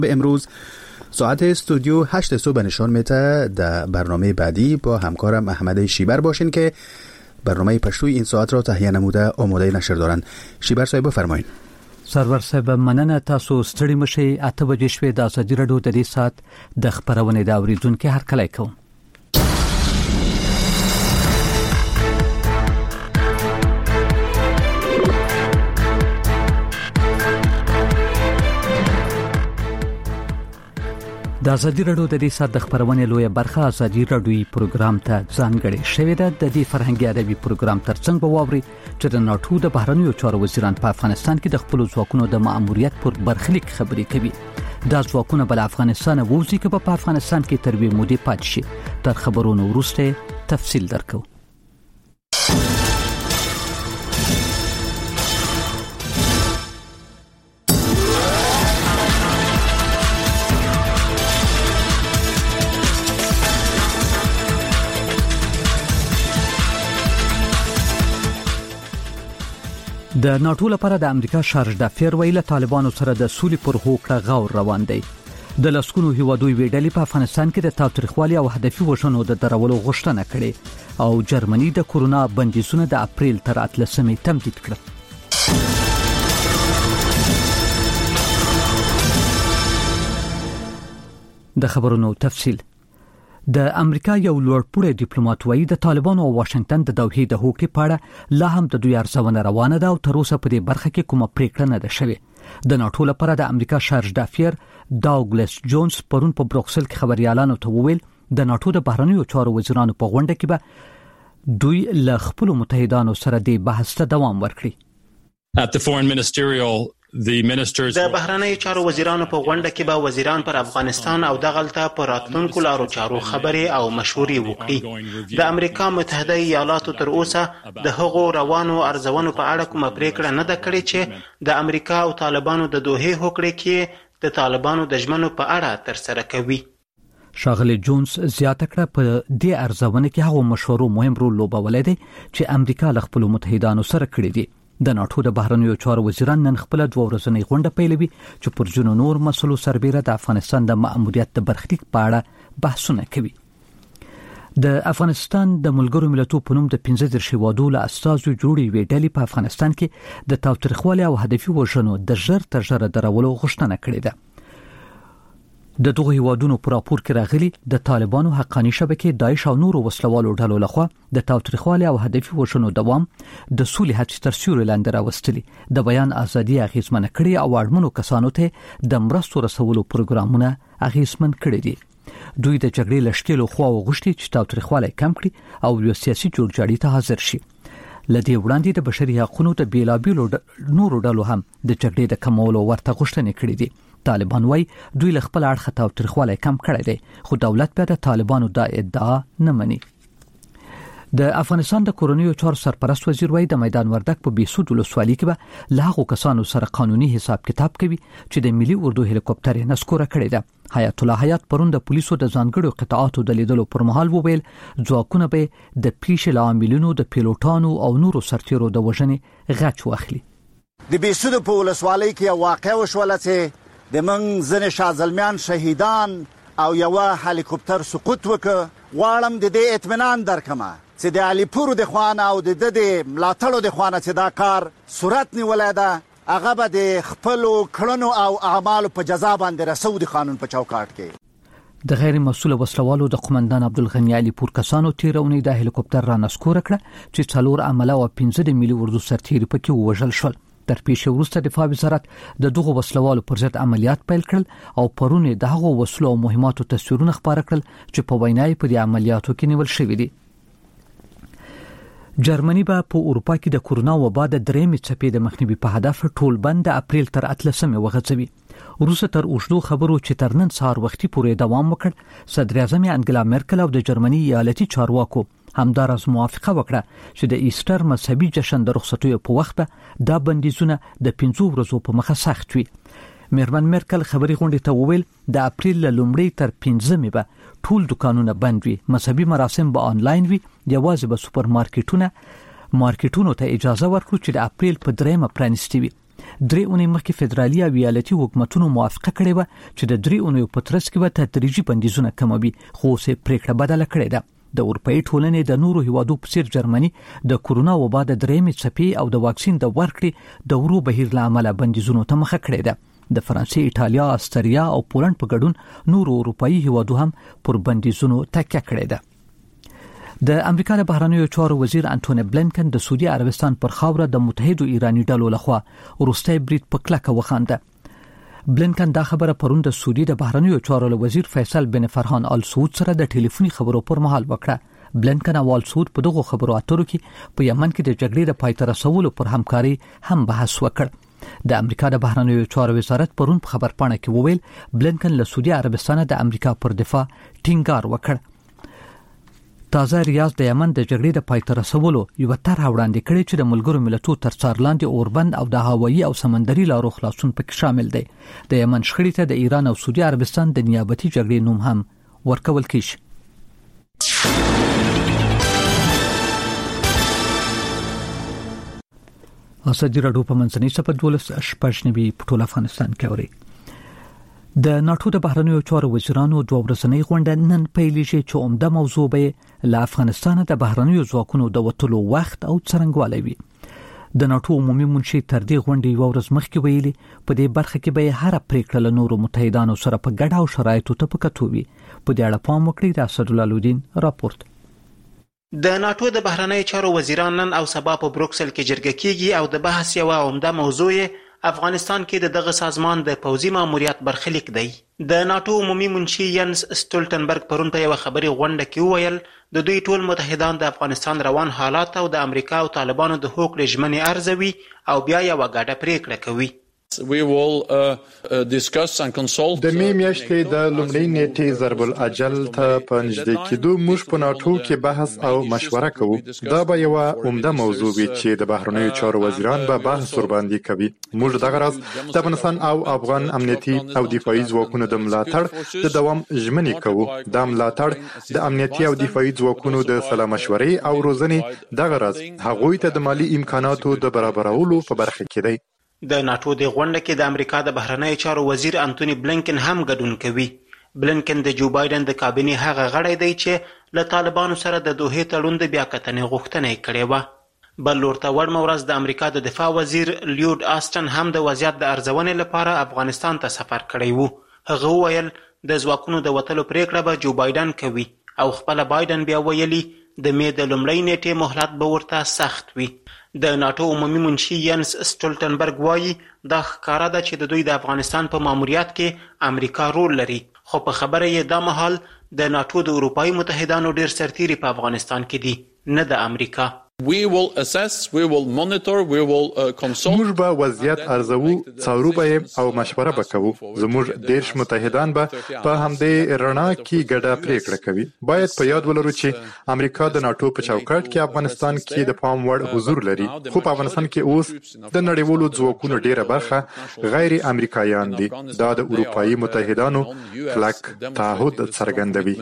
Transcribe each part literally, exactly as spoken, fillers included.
به امروز ساعت استودیو هشت صبح نشان میده. در برنامه بعدی با همکارم احمد شیبر باشین که برنامه پشتوی این ساعت را تهیه نموده آماده نشر دارن. شیبر صاحب بفرمایید. سرور صاحب مننه، تاسو ستړي مشي. اته بجې شوې د ازادي راډیو د دې ساعت د خبرونې د اوریدونکو هر کله کوم. د ازادي راډیو د دې ساعت د خبرونې لویه برخه ازادي راډیوي پروګرام ته ځانګړې شوې ده. د دې فرهنګي ادبي پروګرام ترڅنګ به واوري چې د ناتو د بهرنیو چارو وزیران په افغانستان کې د خپل ځواکونو د مأموریت پر برخلیک خبرې کوي. دا ځواکونه بل افغانستان ووزي که په افغانستان کې تر وې مودې پاتې شي. تر خبرونو وروسته تفصیل درکو. د ناتو لپاره د امریکا شارج د فیر ویله طالبانو سره د سولې پر هوکړه غور روان دی. د لسکونو هیوادوي ویډلې په افغانستان کې د تاوتریخوالي او هدفي وژنو د درولو غوښتنه کړې او جرمني د کورونا بندیزونه د اپریل تر اتلسمې تمدید کړل. د خبرونو تفصیل. د امریکا یو لوړپوړی ډیپلوماټ وایي د طالبانو او واشنگټن د دوحې د هوکړې په اړه لا هم د دوی ارزونه روانه ده او تر اوسه په دې برخه کې کومه پریکړه نه ده شوې. د ناتو لپاره د امریکا شارج دافیر داوګلس جونز پرون په بروکسل کې خبريالانو ته وویل د ناتو د بهرنیو چارو وزیرانو په غونډه کې به دوی له خپل متحدانو سره د بحث ته دوام ورکړي. At the foreign ministerial the ministers د بهرنیو چارو وزیرانو په غونډه کې به وزیران پر افغانستان او دغلطه پر راتلونکو لارو چارو خبرې او مشورې وکړي. د امریکا متحده ایالاتو تر اوسه د هغو روانو ارزونو په اړه کومه پریکړه نه ده کړې چې د امریکا او طالبانو د دوحې هوکړې کې د طالبانو د ژمنو په اړه تر سره کوي. شاغلی جونز زیاته کړه په دې ارزونه کې هغو مشورو مهم رول لوبولی دی چې امریکا له خپل متحدانو سره کړی دی. د ناتو د بهرنیو چارو وزیران نن خپل دوه ورځنۍ غونډه پیلوي چې پر جنو نور مسلو سربېره د افغانستان د مأموریت د برخلیک په اړه بحثونه کوي. د افغانستان د ملګرو ملتونو په نوم د پنځه دېرش هیوادو له استازو جوړې وې ډلې په افغانستان کې د تاوتریخوالي او هدفي وژنو د ژر تر ژره درولو غوښتنه کړې ده. د دغه هیوادونو پر راپور کې راغلي د طالبانو حقاني شبکې داعش او نورو وسلوالو ډلو لخوا د تاوتریخوالي او هدفي وژنو دوام د سولې هڅې تر سیوري لاندې راوستلي، د بیان ازادي اغیزمن کړي او اړمنو کسانو ته د مرستو رسولو پروګرامونه اغیزمن کړي دي. دوی د جګړې لشکلو خوا وغوښتي چې تاوتریخوالي کم کړي او یو سیاسي جوړجاړي ته حاضر شي. لدې وړاندې د بشري حقوقو د بیلابیلو نورو ډلو هم د جګړې د کمولو ورته غوښتنې کړې دي. طالبان وایي دوی له خپل اړخه تاوتریخوالی کم کړی دی، خو دولت بیا د طالبانو دا ادعا نه مني. د افغانستان د کورنیو چارو سرپرست وزیر وایي د میدان وردک په بیسود ولسوالۍ کې به له هغو کسانو سره قانوني حساب کتاب کوي چې د ملي اردو هلیکوپټر یې نسکوره کړې ده. حیات الله حیات پرون د پولیسو د ځانګړو قطعاتو د لیدلو پر مهال وویل ځواکونه به د پیښې له عاملینو د پیلوټانو او نورو سرتیرو د وژنې غچ واخلي. د بیسود په ولسوالۍ کې واقع وشوله چې د من ځنې شازلمیان شهیدان او یو هلیکوپټر سقوط وکړ. غواړم د دې اطمینان درکمه چې د علیپور د خوانه او د د ملاتړو د خوانه چې دا کار صورت نیولای ده، هغه به د خپل کړنو او اعمالو په جزا باندې رسو د قانون په چوکاټ کې. د غیر مسؤل وسلوالو د قومندان عبدالغنی علیپور کسانو تیرونی د هلیکوپټر را نسکوره کړه چې څلور عمله او پنځه د ملي اردو سرتیري پکې ووژل شول. تر پیښې وروسته دفاع وزارت د دغو وسلوالو پر ضد عملیات پیل کړل او پرون د هغو وسلو او مهماتو تصویرونه خپاره کړل چې په وینای په دې عملیاتو کې نیول شوي دي. جرمني به په اروپا کې د کورونا وبا د درېمې څپې د مخنیوي په هدف ټول بند د اپریل تر اتلسمې وغځوي. روسه تر اوږدو خبرو چې تر نن سهار وختي پورې دوام وکړ. صدر اعظم انګلا مرکل او د جرمني ایالتي چارواکو همدارس موافقه وکړه چې د ایسټر مذهبي جشن د رخصتیو په وخت به دا بندیزونه د پنځو ورځو په مخه سخت وي. میرمن مرکل خبري غونډې ته وویل د اپریل له لومړۍ تر پنځمې به ټول دکانونه بند وي، مذهبي مراسم به آنلاین وي، یوازې به سوپر مارکیټونه مارکیټونو ته اجازه ورکړو چې د اپریل په درېمه پرانیستي وي. درې اونۍ مخکې فدرالي او ایالتي حکومتونو موافقه کړې و چې د درې اونۍ په ترڅ کې به تدریجي بندیزونه کموي، خو اوس پریکړه بدله کړې ده. د اروپאי ټولنې د نورو هیوادو په څیر جرمني د کورونا وبا د درېمې څپې او د واکسین د ورکړې د ورو بهیر له امله بندیزونو ته مخه کړې ده. د فرانسې، ایټالیا، استرالیا او پولند په ګډون نورو اروپאי هیوادو هم پر بندیزونو تکیه کړې ده. د امریکا د بهرنیو چارو وزیر انټونی بلینکن د سعودي عربستان پر خاوره د متحدو ایرانی ډلو لخوا وروستي برید په کلکه وخانده. بلینکن دا خبره پرون د سعودي د بهرنیو چارو وزیر فیصل بن فرحان آل سعود سره د ټلیفوني خبرو پر مهال وکړه. بلینکن او آل سعود په دغه خبرو اترو کې په یمن کې د جګړې د پای ته رسولو پر همکاري هم بحث وکړ. د امریکا د بهرنیو چارو وزارت پرون په خبرپاڼه کې وویل بلینکن له سعودي عربستان د امریکا پر دفاع ټینګار وکړ. تازه ریاض د یمن د جګړې د پای ته رسولو یو طرح وړاندې کړې چې د ملګرو ملتونو تر څار لاندې اوربند او د هوایي او سمندري لارو خلاصون پکې شامل دي. د یمن شخړې ته د ایران او سعودي عربستان د نیابتي جګړې نوم هم ورکول کیږي. ازادي راډیو په منځنۍ صفحه دولس شپږ په ټول افغانستان کې اوري. د ناتو د بهرنیو چارو وزیرانو دوه ورځنۍ غونډه نن پیلېږي چې عمده موضوع به له افغانستان د بهرنیو ځواکونو د وټلو وخت او څرنګوالی وي. د ناتو عمومي منشي تر دې غونډې یو ورځ مخکې ویلي په دې برخه کې به هر پریکړه له نورو متحدانو سره په ګډه او شرایطو ته په کتو وي. په دې اړه پام وکړئ. د اسدالله لودین راپورټ. د ناتو د بهرنیو چارو وزیران نن او سبا په بروکسل کې جرګه کیږي او د بحث یو عمده موضوع افغانستان کې د دغه سازمان د پوځي ماموریت برخلیک دی. د ناتو عمومي منشي ینس سټولټنبرګ پرون په یو خبري غونډه کې وویل د دوی ټول متحدان د افغانستان روان حالات او د امریکا او طالبانو د هوکړې ژمنې ارزوي او بیا یو غاډه پریکړه کوي. We will uh, uh, discuss and consult. د می میاشتې د لومړۍ نیټې ضرب الاجل ته په نږدې کېدو موږ په ناتو کې بحث او مشوره کوو. دا به یو عمده موضوع وي چې د بهرنیو چارو وزیران به بحث ورباندې کوي. موږ دغه راز د افغانستان او افغان امنیتي او دفاعي ځواکونو د ملاتړ د دوام ژمنې کوو. دا ملاتړ د امنیتي او دفاعي ځواکونو د سلا مشورې او روزنې دغه راز هغوی ته د مالی امکاناتو د برابرولو په برخه کې دی. د ناتو د غونډه کې د امریکا د بهرنیو چارو وزیر انټونی بلینکن هم ګډون کوي. بلینکن د جو بایدن د کابینې هغه غړی دی چې له طالبانو سره د دوحې تړون د بیاکتنې غوښتنه یې کړې وه. بل لور ته وړمه ورځ د امریکا د دفاع وزیر لیود آسټن هم د وضعیت د ارزونې لپاره افغانستان ته سفر کړی وو. هغه وویل د ځواکونو د وتلو پریکړه به جو بایدن کوي او خپله بایدن بیا ویلي د می د لومړۍ نیټې مهلت به ورته سخت وي. د ناتو عمومي منشي ینس سټولټنبرګ وایي دا ښکاره ده چې د دوی د افغانستان په ماموریت کې امریکا رول لري، خو په خبره یې دا مهال د ناتو د اروپایي متحدانو ډیر سرتیري په افغانستان کې دي، نه د امریکا. We will assess, we will monitor, we will uh, consult. موږ به وضعیت ارزو، څارو به او مشوره به کوو. زموږ دیرش متحدان به په همدې رڼا کې ګډه پریکړه کوي. باید په یاد ولرو چې امریکا د ناتو په چوکاټ کې افغانستان کې د پام وړ حضور لري، خو په افغانستان کې اوس د نړیوالو ځواکونو ډیره برخه غیر امریکایان دي. دا د اروپایي متحدانو کلک تعهد څرګندوي.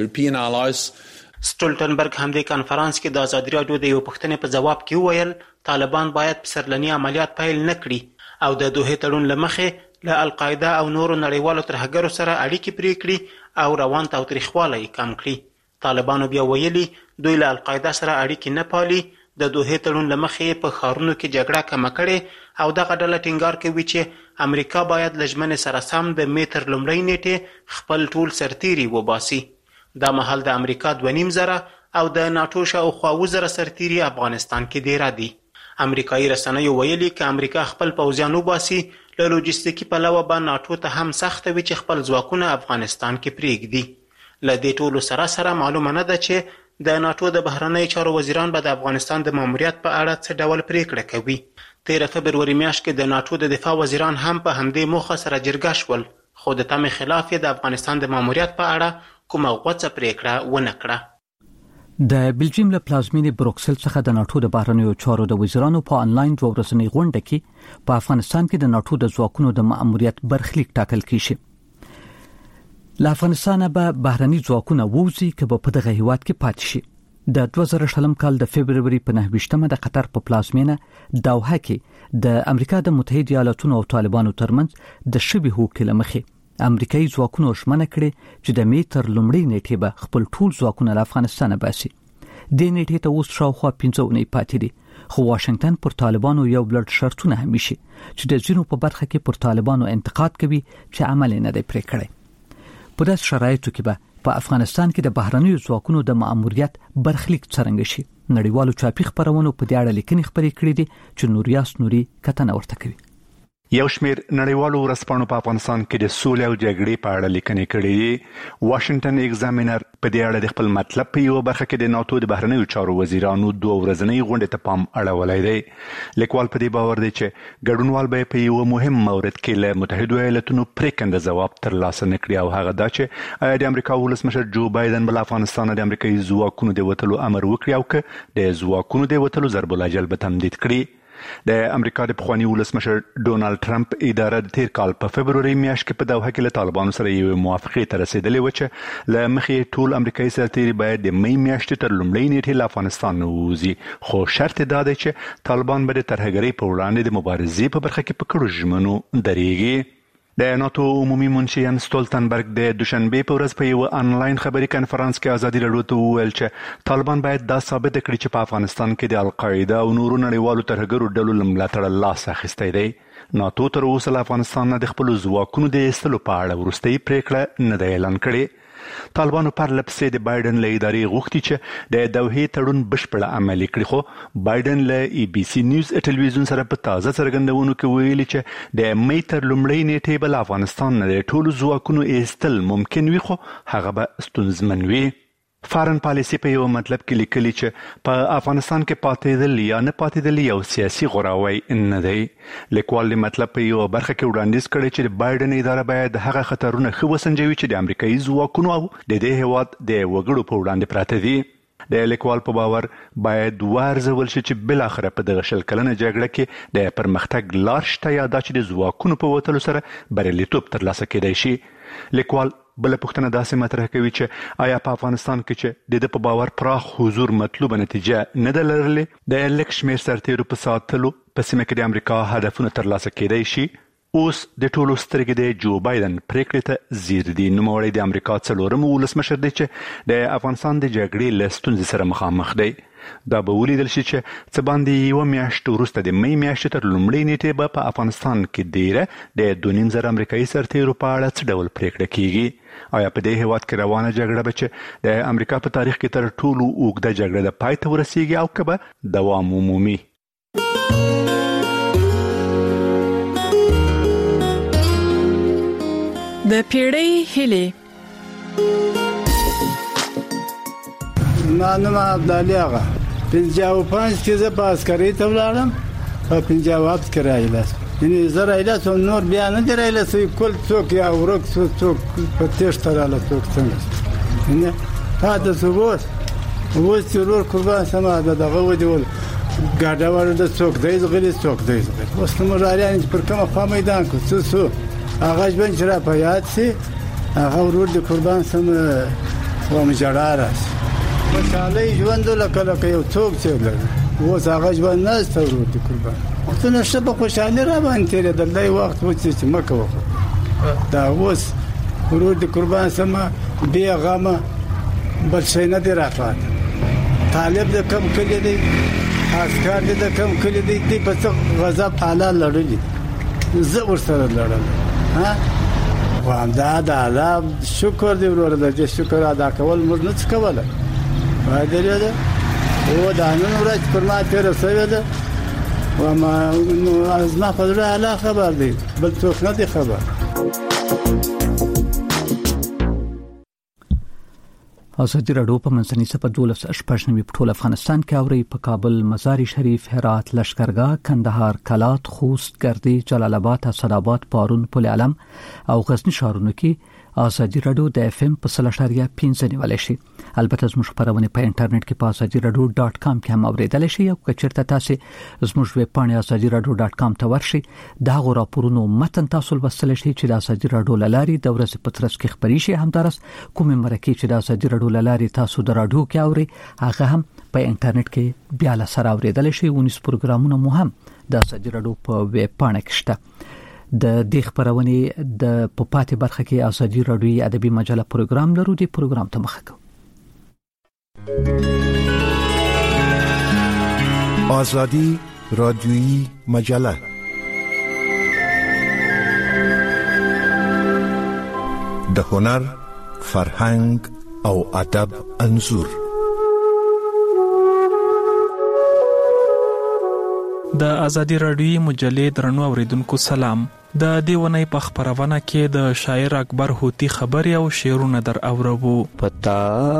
سټولټنبرګ هم د کانفرنس کې د ازادي راډیو د یو پوښتنې په جواب کې وویل طالبان باید پسرلني عملیات پیل نه کړي او د دوحې تړون له مخې له القاعده او نورو نړیوالو ترهګرو سره اړیکې پرې کړي او روان تاوتریخوالی کم کړي. طالبانو بیا ویلي دوی له القاعده سره اړیکې نه پالي. د دوحې تړون له مخې په ښارونو کې جګړه کمه کړې او دغه ډله ټینګار کوي چې امریکا باید له ژمنې سره سم د می تر لومړۍ نیټې خپل ټول سرتیري وباسي. دا مهال د امریکا دوه نیم زره او د ناتو شاوخوا اووه زره سرتیري افغانستان کې دیره دي. امریکایي رسنیو ویلي که امریکا خپل پوځیان وباسي له لوجستیکي پلوه به ناتو ته هم سخته وي چې خپل ځواکونه افغانستان کې پرېږدي. له دې ټولو سره سره معلومه نه ده چې د ناتو د بهرنیو چارو وزیران به د افغانستان د ماموریت په اړه څه ډول پریکړه کوي. تېره فبروري میاشت کې د ناتو د دفاع وزیران هم په همدې موخه سره جرګه شول، خو د تمې خلاف یې د افغانستان د ماموریت په اړه کومه غوڅه پریکړه ونه کړه. د بلجیم له پلازمینې بروکسل څخه د ناتو د بهرنیو چارو د وزیرانو په انلاین دوه ورځنۍ غونډه کې په افغانستان کې د ناتو د ځواکونو د ماموریت برخلیک ټاکل کیږي. له افغانستانه به بهرني ځواکونه ووځي که به په دغه هیواد کې پاتې شي. د دوه زره شلم کال د فبرवरी په نهه ویشتمه د قطر په پلازمینه دوحه کې د امریکا د متحده ایالاتونو او طالبانو ترمنځ د شبي هوکړې لمخې امریکایي ځواکونو شمنه کړي چې د میتر لومړی نیټه به خپل ټول ځواکونه له افغانستان باسي. د نیټې ته اوس شاوخوا پنځه اونۍ پاتې دي، خو واشنگټن پر طالبانو یو بلډ شرطونه همیشي چې د ځینو په برخه کې پر طالبانو انتقاد کوي چې عمل نه دی پرې کړی. په داس شرایطو کې به په افغانستان کې د بهرنیو ځواکونو د مأموریت برخلیک څرنګه شي. نړیوالو چاپی خبرونو په دې اړه لیکنې خبرې کړې دي چې نوریاس نوري کتنه ورته کوي. یو شمیر نړیوالو ورځپاڼو په افغانستان کې د سولې او جګړې په اړه لیکنې کړې دي. واشنگټن ایگزامینر په دې اړه د خپل مطلب په یو برخه کې د ناتو د بهرنیو چارو وزیرانو دوه ورځنۍ غونډې ته پام اړولی دی. لیکوال په دې باور دی چې ګډونوال به په یو مهم مورد کې له متحده ایالاتونو پریکنده ځواب ترلاسه نکړي، او هغه دا چې آیا د امریکا ولسمشر جو بایدن بل افغانستان د امریکایي ځواکونو د وتلو امر وکړي او که د ځواکونو د وتلو ضرب الاجل به تمدید کړي. د امریکا د پخوانی ولسمشر ډونالد ټرمپ اداره د تیر کال په فبرवरी میاشت کې په دوحه کې له طالبانو سره یو موافقه ته رسیدلې و چې له مخې ټول امریکایي سرتیري باید د می میاشتې تر لومړۍ نیټې له افغانستان ووځي، خو شرط دا دی چې طالبان به د ترهګرۍ په وړاندې د مبارزې په برخه کې په کړو ژمنو درېږي. د ناتو عمومي منشي ین ستولتنبرګ د دوشنبه په ورځ په یو انلاین خبري کانفرنس کې ازادي راډیو ته وویل چې طالبان باید دا ثابت کړي چې په افغانستان کې د القاعده او نورو نړیوالو ترهګرو ډلو ملاتړ لاس اخیستی دی. ناتو تر اوسه له افغانستان نه د خپل ځواکونو د ایستلو په اړه وروستۍ پریکړه نه دی اعلان کړې. طالبانو پر لپسې د بایدن له ادارې غوښتي چې د دوحې تړون بشپړ عملي کړي، خو بایدن له ای بي سي نیوز ټلویزیون سره په تازه څرګندونو کې ویلي چې د می تر لومړۍ نیټې به له افغانستان نه د ټولو ځواکونو ایستل ممکن وي، خو هغه به ستونزمن وي. فارن پالیسی په یو مطلب کې لیکلي چې په افغانستان کې پاتېدل یا نه پاتېدل یو سیاسي غوراوی نه دی. لیکوال د مطلب په یو برخه کې وړاندیز کړی چې د بایدن اداره باید هغه خطرونه ښه وسنجوي چې د امریکایي ځواکونو او د دې هیواد د وګړو په وړاندې پراته دي. د لیکوال په باور باید وارزول شي چې بل اخره په دغه شل کلنه جګړه کې د پرمختګ لار شته یا دا چې د ځواکونو په وتلو سره بریالیتوب ترلاسه کېدای شي. لیکوال بل پوښتنه داسې مطرح کوي چې آیا په افغانستان کې چې د دې په باور پراخ حضور مطلوبه نتیجه نه ده لرلې، د لږ شمېر سرتیرو په ساتلو په سیمه کې د امریکا هدفونه ترلاسه کېدای شي. اوس د ټولو سترګې د جو بایدن پریکړې ته ځیر دي. نوموړی د امریکا څلورم ولسمشر دی چې د افغانستان د جګړې له ستونزې سره مخامخ دی. دا به ولیدل شي چې څه باندې یوه میاشت وروسته د می میاشتې تر لومړۍ نیټې به په افغانستان کې ډیره د دوه نیم زره امریکایي سرتیرو په اړه څه ډول پریکړه کیږي. آیا په دې هیواد کې روانه جګړه به چې د امریکا په تاریخ کې تر ټولو اوږده جګړه د پای ته ورسیږي او که به دوام ومومي؟ د پیړۍ هیلې. ما نوم عبدالي آقا پنځه او پنځه کې زه په عسکرۍ ته ولاړم، په پنځه او هفت کې راایله یعنی زه راایله سوم، نور بیا نه دی راایله سوی کل څوک یا ورک سو څوک په تېښته راله څوک څنګه یعنی پاته سو. اوس اوس چې ورور قربان سمه د دغه ودیول ګاډه وړه د څوک دی ځغلي څوک دی ځغلي. اوس نو موږ رالیان چې پر کومه خوا میدان کړو څه سو هغه ژوند چې را په یاد سي هغه ورور د قربان سمه وم ژړا راشي. خوشحالۍ ژوند لکه لکه یو څوک چې لري، اوس هغه ژوند نشته ورور د قربان. وختونه ښه په خوشحالۍ را باندې تېرېدل، دی وخت و چې مه کوه. دا اوس ورور د قربان سمه بې غمه بل شی نه دی راپاته. طالب د کم کلي دی، عسکر دی د کم کلي دی، دی په څه غضب اعلی لړلي زه ورسره لړم. خو همدا د الله شکر دی وروره، د دې شکر ادا کول موږ نه څه کولی. وایدلې ده او دا نن ورځ پر ما تېره سوې ده و زما په زړه اعلی خبر دی، بل څوک نه دی خبر. ازادي راډیو په منځني سپه دولس شپږ نوي په ټول افغانستان کې اوري. په کابل، مزار شریف، هرات، لشکرګاه، کندهار، کلات، خوست، ګردې، جلال آباد، اسداباد، پارون، پل علم او غزنی ښارونو کې ازادي رادیو د اف ام په سلاشتاریا پنځه نیولای شي. البته زموږ خبرونه په انټرنیټ کې په ازادي رادیو ډاټ کام کې هم اوریدل شي. او کچرته تاسو زموږ ویب پاڼه ازادي رادیو ډاټ کام ته ورشي دا غو راپورونو متن تاسو لوستل شي چې د ازادي رادیو لاري د ورځې په ترڅ کې خبري شي. همدارس کومه مرکه چې د ازادي رادیو لاري تاسو د رادیو کې اوري هغه هم په انټرنیټ کې بیا له سره اوریدل شي. ونیس پروګرامونه مو هم د ازادي رادیو په ویب پاڼه کې شته. د دې خبرونه د پپاتې برخه کې ازادي رادیو ادبي مجله پروګرام لرو. دی پروګرام ته مخه کو. ازادي رادیویی مجله د هنر، فرهنګ او ادب انځور. د ازادي رادیویی مجلې درنو اوریدونکو سلام. د دیونی په خبرونه کې د شاعر اکبر هوتی خبري او شعرونه در اورو. پتا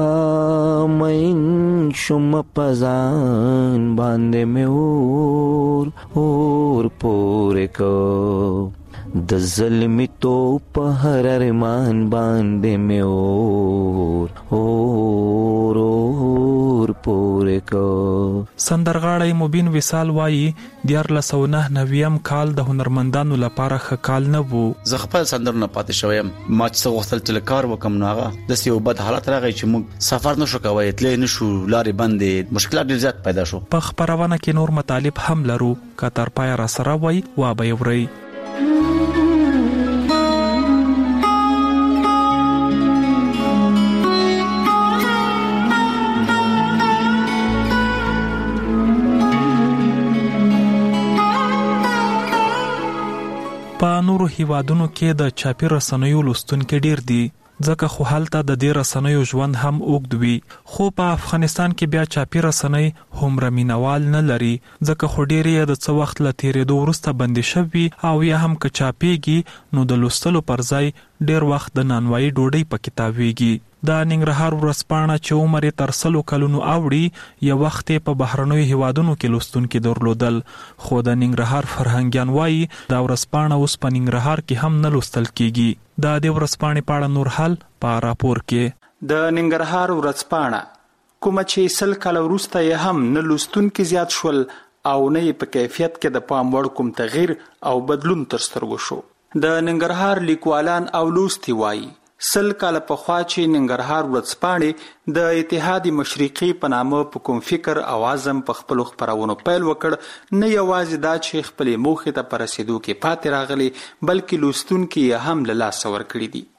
مین شم پزان باندې مې اور اور پورې کو د ظلمي تو په هر ارمان باندې مې اور اور اور پورې کو. سندرغاړی مبین وصال وایي دیار لسونه نویم کال د هنرمندانو لپاره ښه کال نه وو. زه خپل سندرونه پاتې شوم. ما چې غوښتل چې کار وکم نو هغه د یو بد حالت راغی چې موږ سفر نشو کولای، تلې نشو، لارې بندې، مشکلات ډېر زیات پیدا شو. په خبرونه کې نور مطالب هم لرو. کتر پای را سره وای وا به یوري. په نورو هیوادونو کې د چاپی رسنیو لوستونکو ډیر دي، ځکه خو هلته د دې رسنیو ژوند هم اوږد وي. خو په افغانستان کې بیا چاپی رسنۍ هومره مینوال نه لري، ځکه خو ډیرې د څه وخت له تیرېدو وروسته بندي شوي او یا هم که چاپیږي نو د لوستلو پر ځای ډیر وخت د نانوایي ډوډۍ په کتابېږي. د ننګرهار ورځپاڼه چې عمر یې تر سلو کلونو اوړي یو وخت په بهرنیو هیوادونو کې لوستونکي درلودل، خو د ننګرهار فرهنګیان وایي دا ورځپاڼه اوس په ننګرهار کې هم نه لوستل کیږي. د دې ورځپاڼې په اړه نور حال په راپور کې. د ننګرهار ورځپاڼه کومه چې سل کال وروسته یې هم نه لوستونکي زیات شول او نه یې په کیفیت کې د پام وړ کوم تغییر او بدلون تر سترګو شو. د ننګرهار لیکوالان او لوستي وایي سل کال پخوا چې ننګرهار ورځپاڼې د اتحاد مشرقي په نامه په کوم فکر او عزم په خپل خبرونو پیل وکړ، نه یوازې دا چې خپلې موخې ته په رسېدو کې پاتې راغلي بلکې لوستونکي یې هم له لاسه ورکړي دي.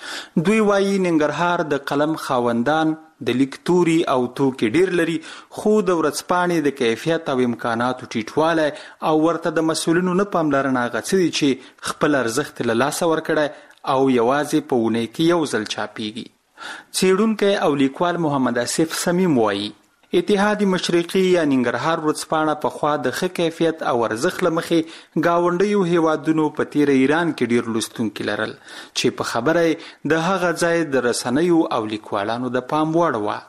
دوی وایي ننګرهار د قلم خاوندان د لیک توري او توکي ډیر لري، خو د ورځپاڼې د کیفیت او امکاناتو ټیټوالی او ورته د مسؤلینو نه پاملرنه هغه څه دي چې خپل ارزښت له لاسه ورکړی او یوازې په اونۍ کې یو ځل چاپیږي. څېړونکی او لیکوال محمد آصف صمیم وایي اتحاد مشرقي یا ننګرهار ورځپاڼه پخوا د ښه کیفیت او ارزښت له مخې ګاونډیو هیوادونو په تیره ایران کې ډیر لوستونکي لرل چې په خبره د هغه ځای د رسنیو او لیکوالانو د پام وړ وه.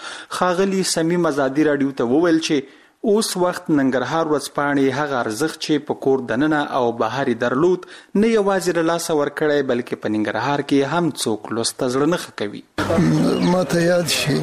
ښاغلي صمیم ازادي راډیو ته وویل چې اوس وخت ننګرهار ورځپاڼې هغه ارزښت چې په کور دننه او بهر درلود نه یوازې له لاسه ورکړی بلکې په ننګرهار کې هم څوک لوسته زړه نه ښه کوي. ما ته یاد شي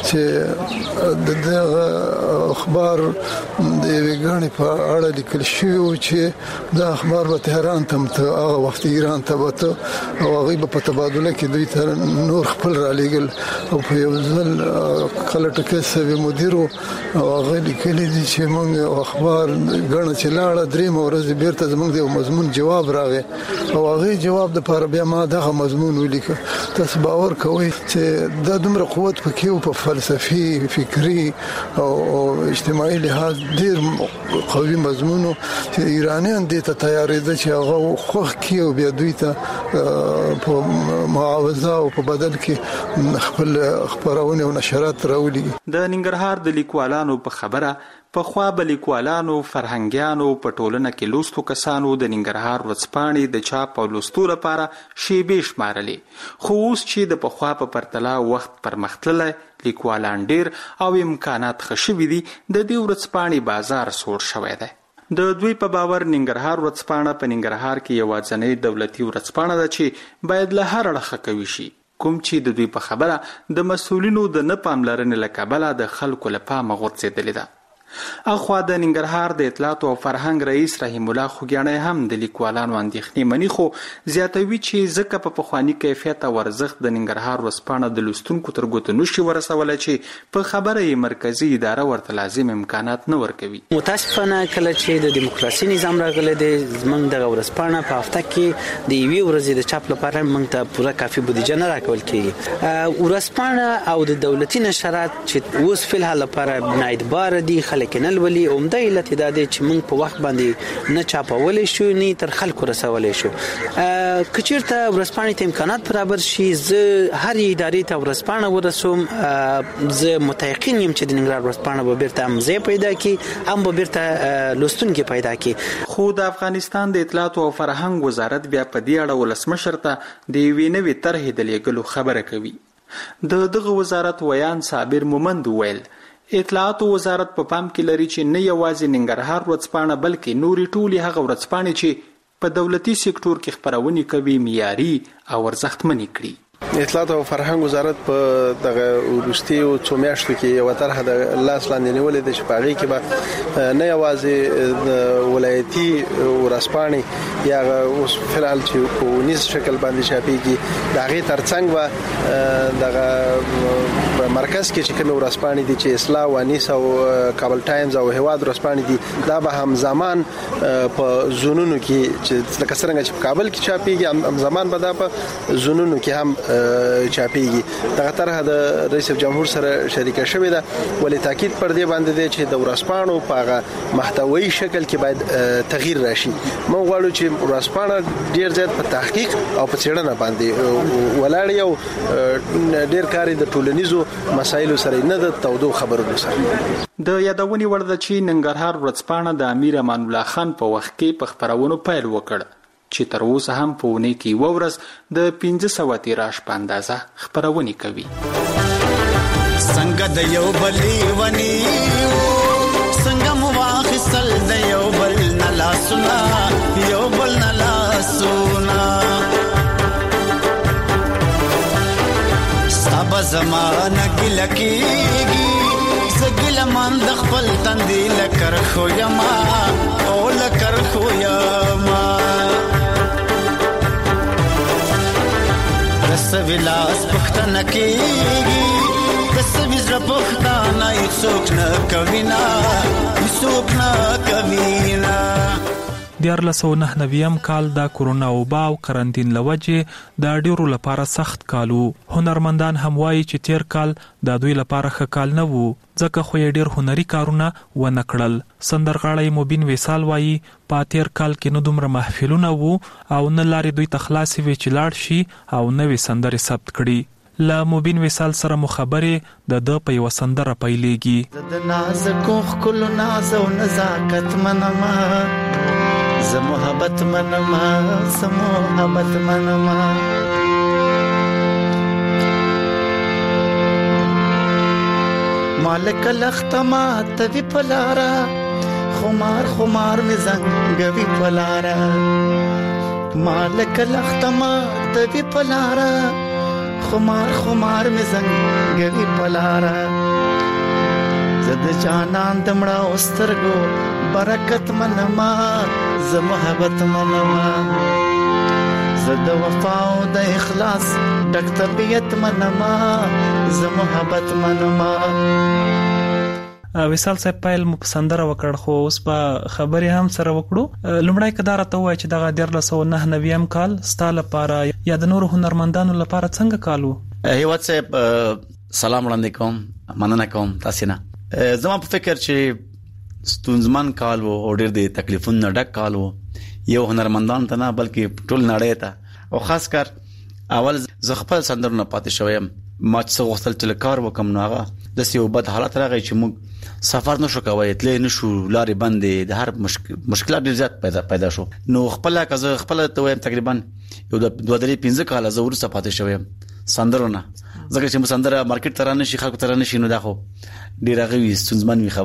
چې د دغه اخبار د یوې ګڼې په اړه لیکل شوي وو چې دا اخبار به تهران ته ته هغه وخت ایران ته به ته او هغوی به په تبادله کې دوی ته نور خپل رالیږل او په یو ځل کله ټکي سوي مدیر او هغه لیکلي دي چې موږ اخبار ګڼه چې لاړه درېیمه ورځ بیرته زموږ د یو مضمون جواب راغی او هغې جواب دپاره بیا ما دغه مضمون ولیکه. تاسو باور کوئ چې دا دومره قوت پکې و په فلسفي، فکري او اجتماعي لحاظ ډېر قوي مضمون و چې ایرانیان دې ته تیارېده چې هغه خوښ کړي او بیا دوی ته په معاوضه او په بدل کې خپل خپرونې او نشرات راولي. د ننګرهار د لیکوالانو په خبره پخوا به لیکوالانو، فرهنګیانو په ټولنه کې لوستو کسانو د ننګرهار ورځپاڼې د چاپ او لوستو لپاره شیبې شمارلې، خو اوس چې د پخوا په پرتله وخت پرمختللی، لیکوالان ډیر او امکانات ښه شوي دي، د دې ورځپاڼې بازار سوړ شوی دی. د دوی په باور ننګرهار ورځپاڼه په ننګرهار کې یوازینۍ دولتي ورځپاڼه ده چې باید له هر اړخه قوي شي، کوم چې د دوی په خبره د مسؤلینو د نه پاملرنې له کبله د خلکو له پامه غورځېدلې ده. اخوا د ننګرهار د اطلاعات او فرهنګ رئیس رحیم الله خوګیاڼی هم د لیکوالانو اندېښنې مني، خو زیاتوي چې ځکه په پخواني کیفیت او ارزښت د ننګرهار ورځپاڼه د لوستونکو تر ګوتو نشي ورسولی چې په خبره یې مرکزي اداره ورته لازم امکانات نه ورکوي. متاسفانه کله چې د دیموکراسي نظام راغلی دی، زموږ دغه ورځپاڼه په هفته کې د یوې ورځې د چاپ لپاره موږ ته پوره کافي بودیجه نه راکول کېږي. ورځپاڼه او د دولتي نشرات چې اوس فلحال لپاره نااعتباره دي، خلک نه لولي، عمده علت دا دی چې موږ په وخت باندې نه چاپولی شو نه تر خلکو رسولی شو. که چېرته ورځپاڼې ته امکانات برابر شي، زه هر ادارې ته ورځپاڼه ورسوم، زه متیقن یم چې د ننګرهار ورځپاڼه به بیرته هم ځای پیدا کړي، هم به بیرته لوستونکي پیدا کړي. خو د افغانستان د اطلاعات او فرهنګ وزارت بیا په دې اړه ولسمشر ته د یوې نوې طرحې د لیږلو خبره کوي. د دغه وزارت ویان صابر مومند ویل اطلاعات وزارت په پام کې لري چې نه یوازې ننګرهار ورځپاڼه بلکې نورې ټولې هغه ورځپاڼې چې په دولتي سکتور کې خپرونې کوي معیاري او ارزښتمنې کړي. اطلاعات او فرهنګ وزارت په دغه وروستیو څو میاشتو کې یو طرحه د لاس لاندې نیولې ده چې په هغې کې به نه یوازې د ولایتي ورځپاڼې یا اوس فلحال چې په ونیز شکل باندې چاپېږي د هغې تر څنګ به دغه په مرکز کې چې کومې ورځپاڼې دي چې اصلاح او انیس او کابل ټایمز او هېواد ورځپاڼې دي دا به همزمان په زونونو کې چې لکه څرنګه چې په کابل کې چاپېږي همزمان به دا په زونونو کې هم چاپېږي. دغه طرحه د رئیس جمهور سره شریکه شوې ده، ولې تاکید پر دې باندې دی چې د ورځپاڼو په هغه محتوایي شکل کې باید تغییر راشي. موږ غواړو چې ورځپاڼه ډېر زیات په تحقیق او په څېړنه باندې ولاړ وي او ډېر کار د ټولنیزو مسایلو سره نه د تودو خبرونو سره. د یادونې وړ ده چې ننګرهار ورځپاڼه د امیر امان الله خان په وخت کې په خپرونو پیل وکړ چې تر اوسه هم په اونۍ کې یوه ورځ د پنځه سوه تیراژ په اندازه خپرونې کوي. څنګه د یو بلې ونې څنګه مو واخیستل د یو بل نه لاسونه یو بل نه لاسونه ستا به زمانه ګیله کېږي زه ګیله من د خپل تندي له کرښو یما او له کرښو یما سوي لاس پختنه کېږي د سوي زړه پختانه هیڅوک نه کوي نه هیڅوک نه کوي نه. دیارلس سوه نهه نویم کال د کورونا وبا او قرنطین له وجې د ډیرو لپاره سخت کال و. هنرمندان هم وایي چې تیر کال د دوی لپاره ښه کال نه و، ځکه خو یې ډیر هنري کارونه ونه کړل. سندرغاړی مبین وصال وایي په تیر کال کې نه دومره محفلونه وو او نه لارې دوی ته خلاصې وې چې لاړ شي او نوې سندرې ثبت کړي. له مبین وصال سره مو خبرې د ده په یوه سندره پیلېږي. د نازکو ښکلو ناز او نزاکت منمه زه محبت منما زه محبت منما مالک لختما توی پلارا خمار خمار می زنگوی پلارا مالک لختما توی پلارا خمار خمار می زنگوی پلارا زد جانان دمڑا استرگو برکت منما ز محبت منما ز د وفا او د اخلاص ډک طبیعت منما ز محبت منما. وصال صاحب پیل مو سندره وکړ، خو اوس په خبرې هم سره وکړو. لومړی که دا راته ووایي چې دغه دیارلس سوه نهه نویم کال ستا لپاره یا د نورو هنرمندانو لپاره څنګه کال و؟ هیواد صاحب سلام وړاندې کوم، مننه کوم تاسې نه. زما په فکر چې ستونزمن کال وو او ډېر د تکلیفونو ډک کال وو، یو هنرمندانو ته نه بلکې ټول نړۍ ته، او خاص کر اول زه خپل سندرونه پاتې شوی یم. ما چې څه غوښتل چې له کار وکړم نو هغه داسې یو بد حالت راغی چې موږ سفر نشو کولی، تللی نشو، لارې بندې، د هر مشکلات ډېر زیات پیدا پیدا شو. نو خپله که زه خپله ته وایم تقریبا یو د دوه درې پنځه کاله زه وروسته پاتې شوی یم سندرو نه، ځکه چې مو سندره مارکیټ ته رانشي، خلکو ته رانشي، نو دا خو ډېر هغه وي ستونزمن وي خبره.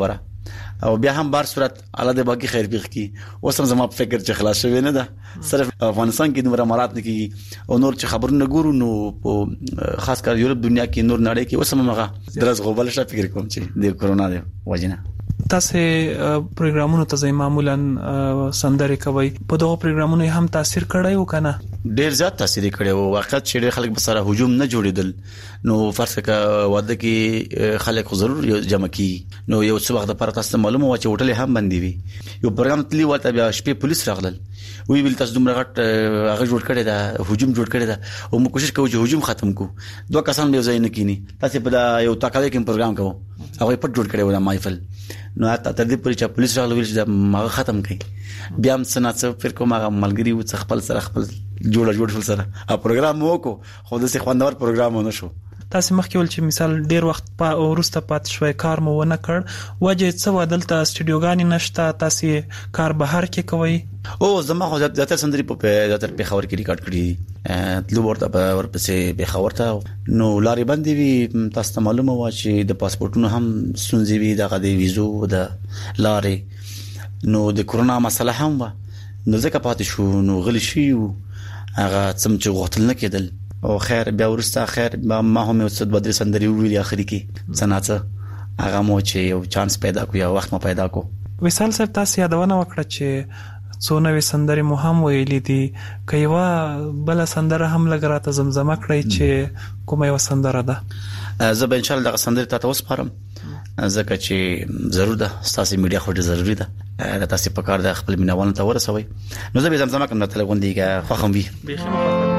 او بیا هم بار صورت الله دې باقي خیر بيخ کی اوس هم زما فکر چې خلاص شوی نه ده صرف افغانستان کې نور امارات نه کی او نور چې خبرونه ګورو نو خاص کر یورپ دنیا کې نور نړۍ کې اوس هم هغه درز غوبل شته فکر کوم چې د کورونا دی وجنه تاسو پروګرامونو ته معمولا سندري کوي په دغه پروګرامونو هم تاثیر کړی و کنه ډیر زیات تاثیر کړی و وخت چې خلک به سره هجوم نه جوړیدل نو فرض کړه واده کې خلک ضرور جمع کی نو یو څه وخت لپاره تاسو معلومه و چې هوټل هم بندي وي یو پروګرام تلی وته بیا شپې پولیس راغلل وی ویل تاسو دومره غټ هغه جوړ کړی دا هجوم جوړ کړی دا او موږ کوشش کوو چې هجوم ختم کو دوه کسان به ځای نه کینی تاسو په یو تاکاله کې پروګرام کوو هغه پټ جوړ کړی و دا مایفل نو تر دې پورې چې پولیس راغلل چې دا ما ختم کړي بیا هم سناڅ پر کوم هغه ملګری و خپل سره خپل جوړ جوړ فل سره ا پروګرام وکړو خو د څه خوندور پروګرام ونه شو تاسو مخکې ول چې مثال ډیر وخت په ورسته پات شوي کار مو ونه کړ وجه څه ودلته استډیوګانی نشته تاسو کار بهر کې کوي او زما خو زیاتره سندري په زیاتره په خبر کې ریکارډ کړی تلو ورته په ورپسې به خبر ته نو لاري باندې وی تاسو معلومه و چې د پاسپورتونو هم سنځي وی دغه د ویزو د لاري نو د کورونا مسله هم و نو ځکه پاتې شو نو غلی شي هغه څم چې غوښتل نه کېدل او خیر بیا ورسته خیر ما هم یو څه بدري سندري ویلي اخري کې څنګه هغه مو چې یو چانس پیدا کو یا وخت مو پیدا کو وصال صاحب تاسو یادونه وکړه چې څونه وی سندري مو هم ویلي دي کایوا بل سندره هم لګراته زمزمه کړی چې کومه یو سندره ده زه به ان شاء الله دغه سندره تاسو وسپارم ځکه چې ضرور ده تاسو میډیا خو ضروري ده تاسو په کار د خپل مینوالو ته ورسوي نو زه به زمزمه کوم ته لګوندې خو هم وي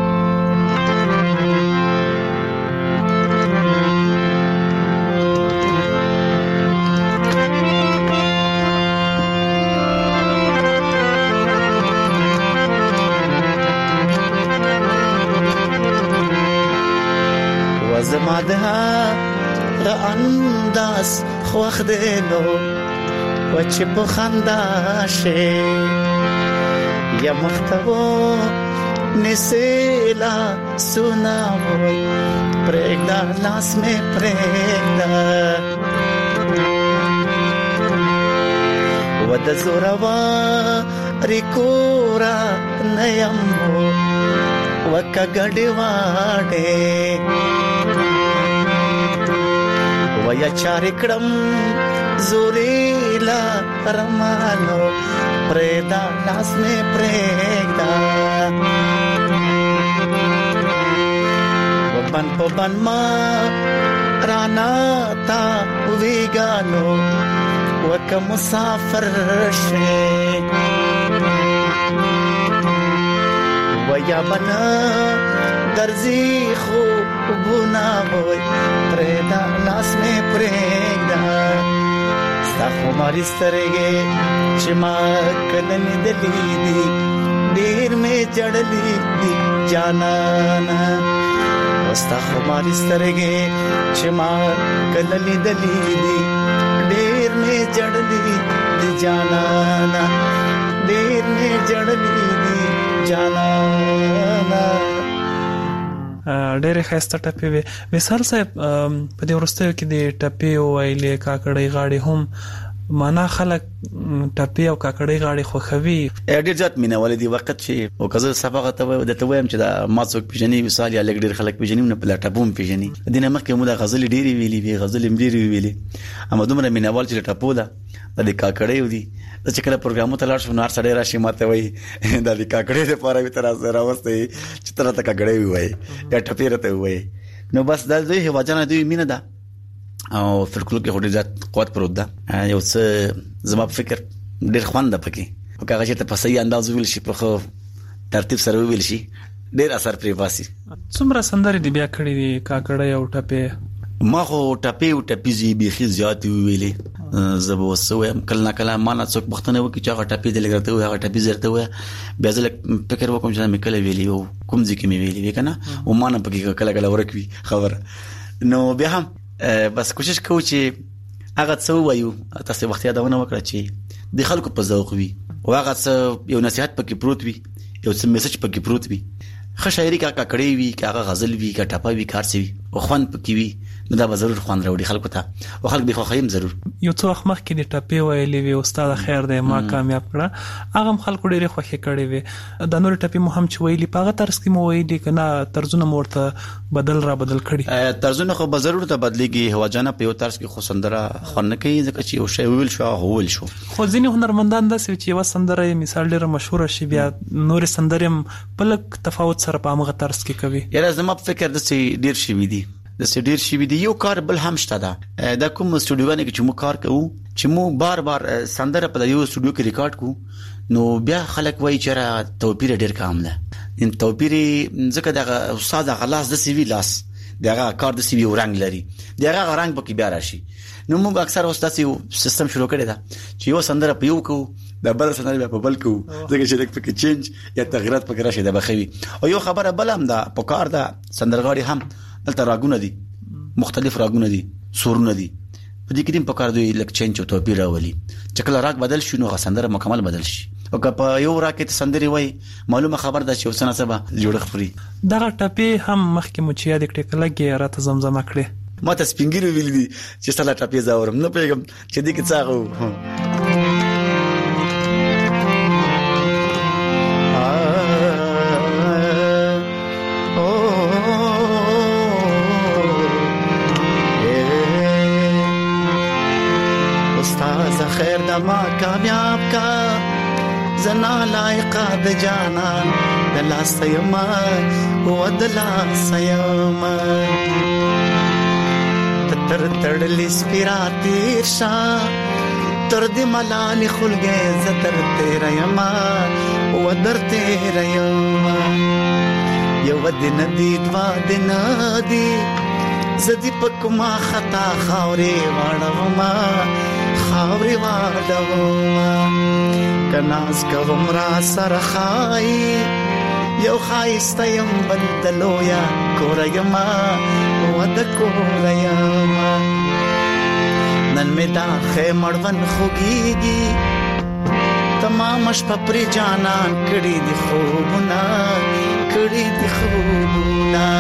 زما ده را انداز خوخ دلو و چې په خندا شي یا مختو نسلا سنا وای پرېږدا لاس مې پرېږدا و د زوروا ریکورا نیم وکا ګډ واډه ویا چارکړم زوریلا رمانو پرېدا لاس مې پرېږدا وبن پبن ما رانا تا ویګانو وک مسافر شه ویا بنا درځي خو بنا وای پرېدا لاس مې پرېږدا ستاسو ماري سترګې چې ما کله لیدلې دي ډېر مې جړلې دي جانانا ستاسو ماري سترګې چې ما کله لیدلې دي ډېر مې جړلې دي جانانا ډېر مې جړلې دي جانانا ډېر خسته ټپې وي وصال صاحب په دې ورستیو کې د ټپې وایلې کاکړې غاړي هم معنا خلک ټپې او کاکړې غاړي خوخوي ډېر ځات مینوال دي وخت چې او کزه سبقه ته د ته وایم چې دا ما څوک پیژنې وصال یا لګ ډېر خلک پیژنې نه په ټپوم پیژنې دینه مخکې مو د غزل ډېری ویلي وی غزل ډېری ویلي اما دومره مینوال چې ټپو ده د کاکړې ودی چې کله پروګرامو ته لاړ شو نار سړی راشي ماته وای د کاکړې لپاره به تر سره واستي چې تر ته کاکړې وای یا ټپې راته وای نو بس د دوی هواجانه دوی مینه ده او فلکلور کې هډه ذات قوت پروت ده یو څه زما فکر ډېر خوند ده پکې او هغه چې ته په صحیح انداز ویل شي په ترتیب سره ویل شي ډېر اثر پرې واسي څومره سندري دی بیا کړی دی کاکړې او ټپې ما خو ټپې او ټپې زی بيخي زیات ویلې زبو وسوم کله کله ما نه څوک بختنه وکي چې هغه ټپې دې لګرته وي هغه ټپې زرته وي بیا ځل فکر وکم چې مې کله ویلې او کوم ځکه مې ویلې وکنه او ما نه پکې کله کله ورکوي خبر نو بیا هم بس کوشش کوو چې هغه څه وایو تاسو وخت یادونه وکړه چې د خلکو په ذوق وي او هغه څه یو نصيحت پکې پروت وي یو څه میسج پکې پروت وي خ شاعري کا کړې وي کا غزل وي کا ټپه وي کار سي او خوان پکې وي دا به ضرور خوان راوړي خلکو ته او خلک به خو خیم ضرور. یو څو وخت مخکې د ټپې ویلې وی استاد خیر دی ما کامیاب کړه هغه خلکو ډېر خوښ کړي وي د نور ټپې مو هم چې ویلې په هغه طرز کې مو ویلې کنه طرزونه مورته بدل را بدل کړي طرزونه خو به ضرور ته بدلېږي هوا جانه په یو طرز کې خو سندره خو نه کوي ځکه چې یو شی ویل شو هو ویل شو خو ځینې هنرمندان داسې چې یو سندره مثال ډېر مشهور شي بیا نور سندره په لږ تفاوت سره په هغه طرز کې کوي. یاره زما په فکر د څه ډېر شي وي دي د سډیر شي وي یو کار بل هم شته دا د کوم سټوډیوګانو کې چې مو کار کوو چې مو بار بار سندره په یو سټوډیو کې ریکارډ کوو نو بیا خلک وایي چې را توپیر ډیر کم ده ان توپیر ځکه د استاد غلاس د سی وی لاس دغه کار د سی وی رنگ لري دغه رنگ پکې بیا راشي نو موږ اکثر استاد یو سیستم شروع کړی دا چې یو سندره په یو کوو د بل سندره په بل کوو ځکه چې د پکې چینج یا تغیرات پکې راشي د بخوي او یو خبره بل هم دا په کار دا سندرغاړي هم دلته راګونه دي مختلف راګونه دي سورونه دي په دې کې دیم په کار دوی لک چینج او توپیر راولي چې کله راګ بدل شي نو سندره مکمل بدل شي او که په یو راکې سندري وای معلومه خبر ده چې وسنه سبا جوړ خوري دغه ټپې هم مخکې مو چې یاد کړې کله کې راته زمزمه کړې ما ته سپینګری ویل دي چې سلا ټپې زاورم نه پیغام چې دې کې څاغو خیر د ما کامیاب کا زنا لایقه د جانان د لاس یما او د لاس یما تر تړلې سپیراتې شا تر دې ملال خلګې زتر تیر یما او در تیر یما یو د ندی دوا د ندی زدی پکما خطا خاورې واړوما خاوري واړوما کناز کوم را سره خای یو خایسته يم بدلویا کورایما ود کورایما نن می دا خمړون خوګيږي تمام شپه پر جانان کړي دي خوبونه کړي دي خوبونه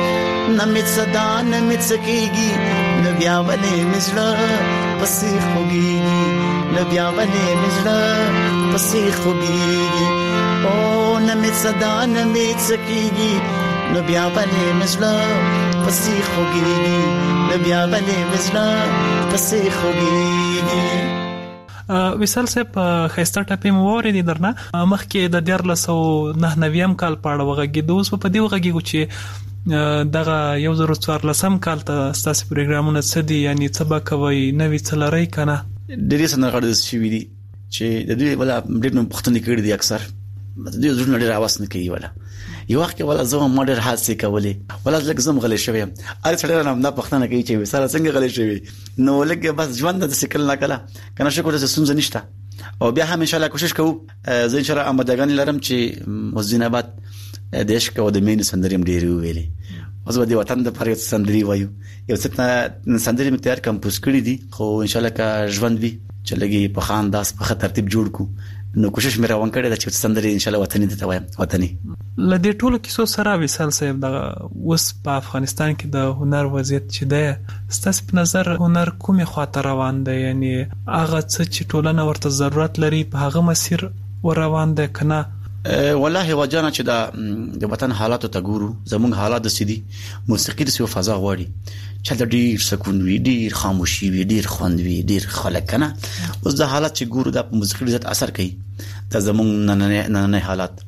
نمت صدا نمت سکیږي نبیا ولې مزړه پسې خوږي نبیا ولې مزړه پسې خوږي او نمت صدا نمت سکیږي نبیا ولې مزړه پسې خوږي نبیا ولې مزړه پسې خوږي. وصال صاحب خسته ټپې مو ورېدې درنه مخکې د دیار لسو نه نویم کال پاړه وغږی دوس په دې وغږی چې دغه یو زرو څوار لسم کال ته ستاسو پروګرامونه څه دي یعنی څه به کوي نوې څه لري کنه ډېرې سندرغاړي شوي دي چې د دوی ولا ډېر نو پښتني کړي دي اکثر د دوی زړه ډېر اواز نه کوي ولا یو وخت ولا زما ماډر حادثه کولې ولا لکه زم غلې شوی اره سره نه پښتنه کوي چې وساله څنګه غلې شوی نو لکه بس ژوند د سکل نه کله کنه شکر د سنځ نشته او بیا هم ان شاء الله کوشش کوو زه ان شاء الله آمادګان لرم چې وزیناباد د عشق او د مين سندریم ډېر ویلې اوس به د وطن د پاره سندري وایو یو څه سندري مې تیار کمپوز کړی دي خو ان شاء الله کا ژوند وي چې لګي په خان داس په ترتیب جوړ کو نو کوشش مې روان کړی دا چې سندري ان شاء الله وطني ته وایم وطني لدې ټولو کیسو سره وصال صاحب د اوس په افغانستان کې د هنر وضعیت چې ده ستاسو په نظر هنر کومه خاطر روان دی یعنی هغه څه چې ټولنه ورته ضرورت لري په هغه مسیر ور روان دی کنه والله وجانا چې دا د وطن حالات ته ګورو زموږ حالات د سيدي موسیقي د سیو فضا غواړي چې د ډیر سکون وي ډیر خاموشي وي ډیر خوند وي ډیر خلک کنه اوس د حالات چې ګورو د موسیقي ذات اثر کوي د زموږ نه نه حالات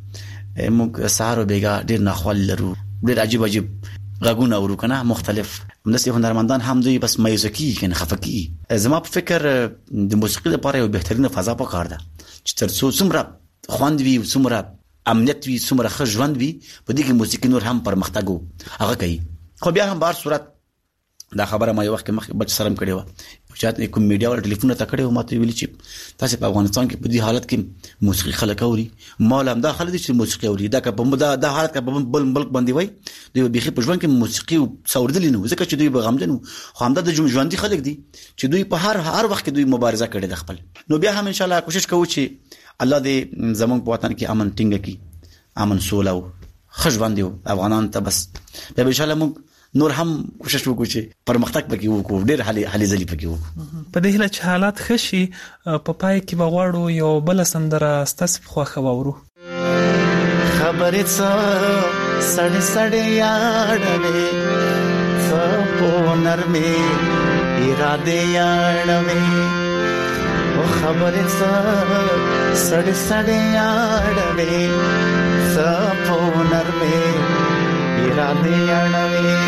موږ سهار بیګا ډیر ناخوال لرو ډیر عجیب عجیب غږونه ورو کنه مختلف همداسې هنرمندان هم دوی بس مایوسکی کنه خفقي زما په فکر د موسیقي لپاره یو بهترینه فضا پکار ده چې ترڅو څومره خوند وي څومره امنیت وي څومره ښه ژوند وي په دې کې موسیقي نور هم پرمختګ هغه کوي خو بیا هم بار صورت دا خبره ما یو وخت مخ بچ سرم کړی و چې کوم میډیا ول ټلیفون ته کړی و ماته ویل چې تاسو په افغانستان کې په دې حالت کې موسیقي خلک اوري مال هم دا خلک چې موسیقي اوري دا که په دا حالت کې په بل ملک باندې وای دوی به په ژوند کې موسیقي څوردل نه ځکه چې دوی به غمجن خو هم د ژوندۍ خلک دي چې دوی په هر هر وخت کې دوی مبارزه کړي د خپل نو بیا هم ان شاء الله کوشش کوو چې الله دې زموږ په وطن کې امن ټینګ کړي امن سوله او خوشبندي افغانان ته بس به ان شاء الله موږ نور هم کوشش وکړو چې پرمختګ پکې وکړو، ډېر حالي حالي ځلې پکې وکړو. په دې هیله چې حالات خشي په پای کې به غواړو یو بل سندره ستاسو خوښه واورو. خبرې څه سړې سړې یاړوي، څه په نرمې اراده یاړوي، او خبرې څه سړې سړې یاړوي، څه په نرمې اراده یاړوي.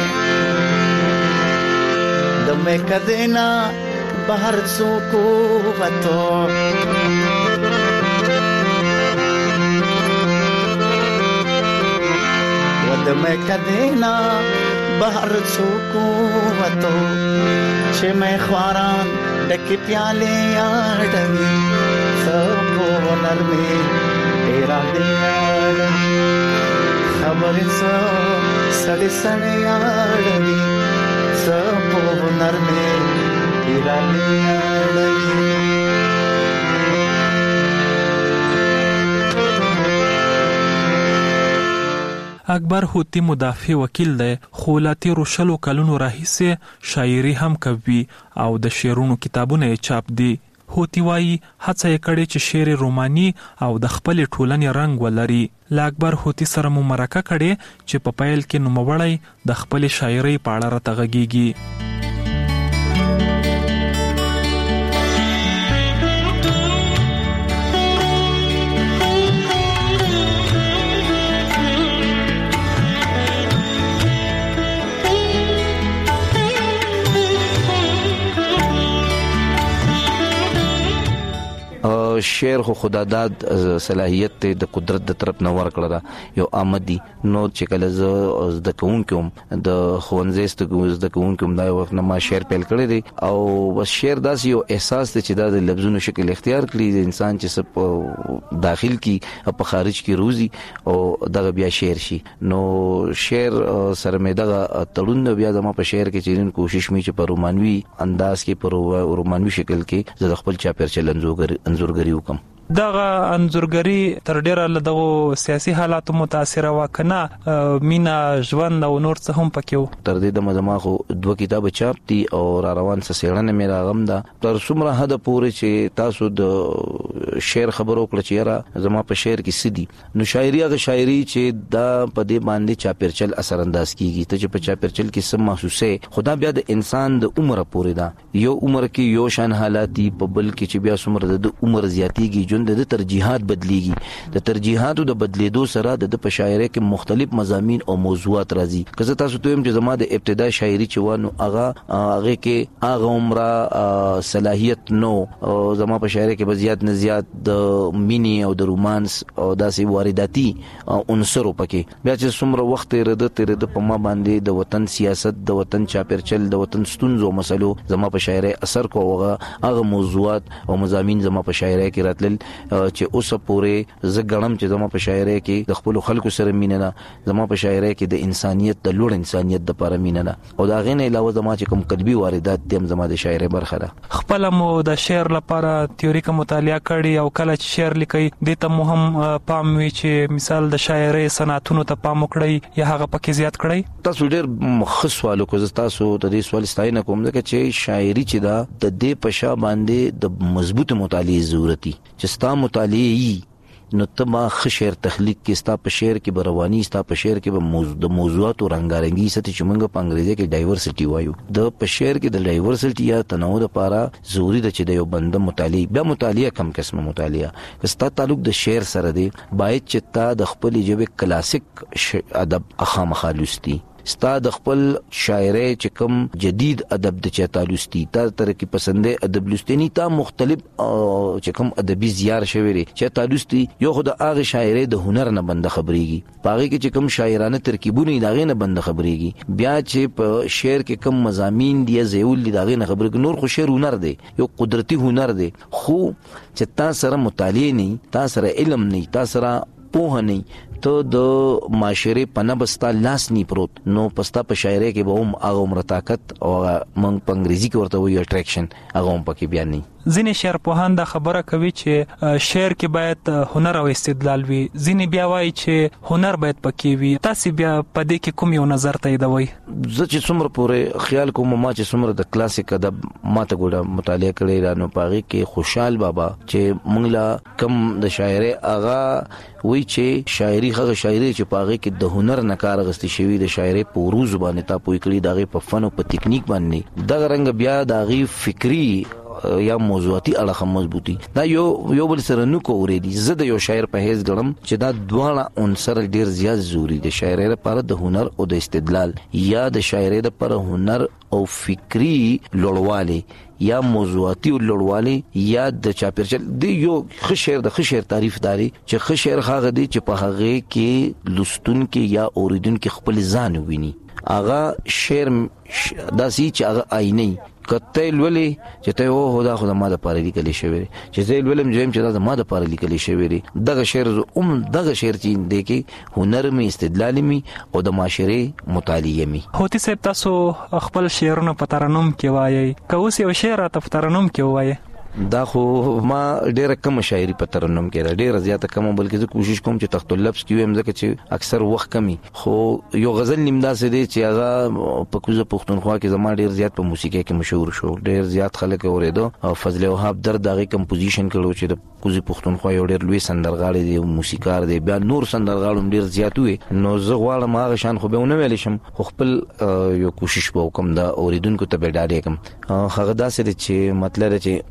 د مې کده نه بهر څوک وته، د مې کدینا بهر څوک وته، چې مې خواران ډکې پیالې اړوي، سپو نرمې اراده اړوي، خبرې څه سړې سړې اړوي، سپو نرمې اراده اړوي. اکبر هوتی مدافع وکیل دی، خو لا تیرو شلو کلونو راهیسې شاعري هم کوي او د شعرونو کتابونه چاپ دي. هوتی وایي هڅه یې کړې چې شعر روماني او د خپل ټولنې رنګ ولري. له اکبر هوتی سره مو مرکه کړې چې په پیل کې نوموړی د خپل شاعري په اړه راته غږیږي. شعر خو خداداد صلاحیت ته د قدرت د طرف نه ورکړه دا یو آمدي نو چې کله ز د کوونکم د خوانزست د کوونکم دا وخت نه ما شعر پیل کړی دی او بس شعر داس یو احساس ته چې د لفظونو شکل اختیار کړي د انسان چې سپ داخل کی په خارج کی روزي او دغه بیا شعر شي. نو شعر سره مې دغه تړون بیا زما په شعر کې چې کوشش می چې په رومانوي انداز کې په رومانوي شکل کې زه خپل چاپیر چلنځوګر انزورګر وکم. دغه انزورګری تر ډیره له دغه سیاسي حالاتو متاثر وکنه مینا ژوند او نور څه هم پکيو. تر دې د مزماخو دوه کتاب چاپ دي او را روان څه سیړنه مې راغم ده تر څومره حد پورې چې تاسو د شعر خبرو کړ چې را زما په شعر کې سدي نو شاعري هغه شاعري چې دا په دې باندې چاپیرچل اثر انداز کیږي ته چې په چاپیرچل کې سم محسوسه خدا بیا د انسان د عمر پورې دا یو عمر کې یو شان حالات په بل کې چې بیا څومره د عمر زیاتیږي د ترجیحات بدلیږي د ترجیحاتو د بدلیدو سره د په شاعرۍ کې مختلف مضامین او موضوعات راځي. که تاسو ته هم چې زما د ابتدا شاعري چوانو هغه هغه کې هغه عمره صلاحیت نو زما په شاعرۍ کې بزیات نه زیات د مینی او د رومانس او داسې وارداتي عنصر پکې بیا چې څومره وخت رده تر د په ما باندې د وطن سیاست د وطن چاپیرچل د وطن ستونزو مسلو زما په شاعرۍ اثر کوغه هغه موضوعات او مضامین زما په شاعرۍ کې راتلل چې اوسه پورې زګړم چې زما په شاعرۍ کې د خپل خلکو سره مینه نه زما په شاعرۍ کې د انسانيت د لوړ انسانيت د لپاره مینه نه او دا غینه علاوه زما چې کوم قلبي واردات دیم زما د شاعرۍ برخه ده. خپل مو د شعر لپاره تیوریکه مطالعه کړي او کله چې شعر لیکي د ته مهم پام وی چې مثال د شاعرۍ صنعتونو ته پام وکړي یا هغه پکې زیات کړي. تاسو ډېر مخصوص سوالو کو تاسو ته دې سوال ستاینه کوم ځکه چې شاعري چې دا د دې پښا باندې د مضبوط مطالعه ضرورتي چې ستا مطالعه نو تما خشر تخلیق کې ستا په شعر کې برواني ستا په شعر کې به موضوع د موضوعات او رنگارنګي ست چې موږ په انګریزي کې ډایورسيټي وایو د په شعر کې د ډایورسيټي یا تنوع لپاره ضروری ده چې د یو بنده مطالعه بیا مطالعه کم قسمه مطالعه کستا تعلق د شعر سره دی باید چې تا د خپل ژبه کلاسیک ادب اخامخا لوستي ستا د خپل شاعرۍ چې کوم جدید ادب د چاته لوستي تا تر کې پسندې ادب لوستنی تا مختلف چې کوم ادبي زیار شوی لري چې تا لوستي یو خدای هغه شاعرۍ د هنر نه بند خبريږي پاره کې چې کوم شاعرانه ترکیبونه داغه نه بند خبريږي بیا چې په شعر کې کوم مضامین دی زیول داغه نه خبريږي نور خو شعر هنر دی یو قدرتي هنر دی خو چې تا سره مطالعه نه تا سره علم نه تا سره په نه ته د معاشري پنبستا لاس نی پروت نو پستا په شاعرۍ کې به هم هغه عمر طاقت او مونږ په انګریزي کې ورته وایو اټریکشن هغه هم پکې بیان نه ځینې شعرپوهان دا خبره کوي چې شعر کې باید هنر او استدلال وي، ځینې بیا وایي چې هنر باید پکې وي. تاسو بیا په دې کې کوم یو نظر تاییدوي؟ زه چې څومره پورې خیال کوم ما چې څومره د کلاسیک ادب ماته ګوډه مطالعه کړې را نو پاغي کې خوشحال بابا چې موږ لا کم د شاعري اغا وی چې شاعري هغه شاعري چې پاغي کې د هنر نه کار غستې شوی د شاعري په روز باندې تا پوي کړی دغه په فن او په ټیکنیک باندې دغه رنګ بیا دغه فکری یا موضوعاتي اړه مضبوطی دا یو یو بل سره نو کووري دي. زه د یو شاعر په هیڅ ګړم چې دا دواړه عنصر ډیر زیات ضروری دي، شاعري لپاره د هنر او د استدلال، یا د شاعري لپاره هنر او فکری لوړواله یا موضوعاتي لوړواله یا د چاپیرچل دی. یو خشیر د خشیر تعریف داري چې خشیر هغه دی چې په هغه کې لستون کې یا اوریدون کې خپل ځان ویني. اغه شعر داسي چې هغه آینه کته ولې چې ته و خدا خدا ما د پاره لیکل شوی چې زه ولم جیم چې دا ما د پاره لیکل شوی دغه شعر اوم دغه شعر چې دی کې هنر می استدلال می او د معاشره مطالعه می. هوتی صاحب تاسو خپل شعرونه په ترنم کې وایي، کوس یو شعر ته په ترنم کې وایي؟ دا خو ما ډیره کم شاعري په ترنم کې ډیره زیاته کم، بلکې زه کوشش کوم چې تخت اللفظ کې ویم ځکه چې اکثر وخت کمی. خو یو غزل نیمدا سي دي چې هغه په کوزه پښتونخوا کې زما ډیر زیات په موسیقي کې مشهور شو، ډیر زیات خلک اوریدو او فضل وهاب در دغه کمپوزیشن کړو چې د کوزه پښتونخوا یو ډیر لوی سندرغاړي دی، موسیقار دی، بیا نور سندرغاړو ډیر زیات وي. نو زه غواړم هغه شان خو به ونه ویل شم، خو خپل یو کوشش وکم دا اوریدونکو ته به ډاډه کم. هغه دا سي چې مطلب چې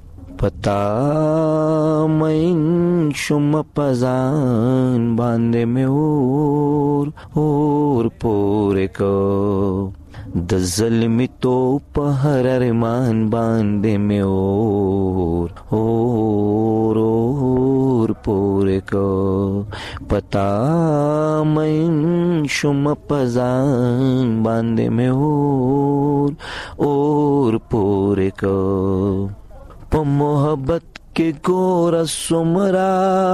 پتا مین شم پزان باندې مې اور اور پورې کو د ظلمي تو په هر ارمان باندې مې اور اور اور پورې کو پتا مین شم پزان باندې مې اور اور پورې کو په محبت کې ګور سمرا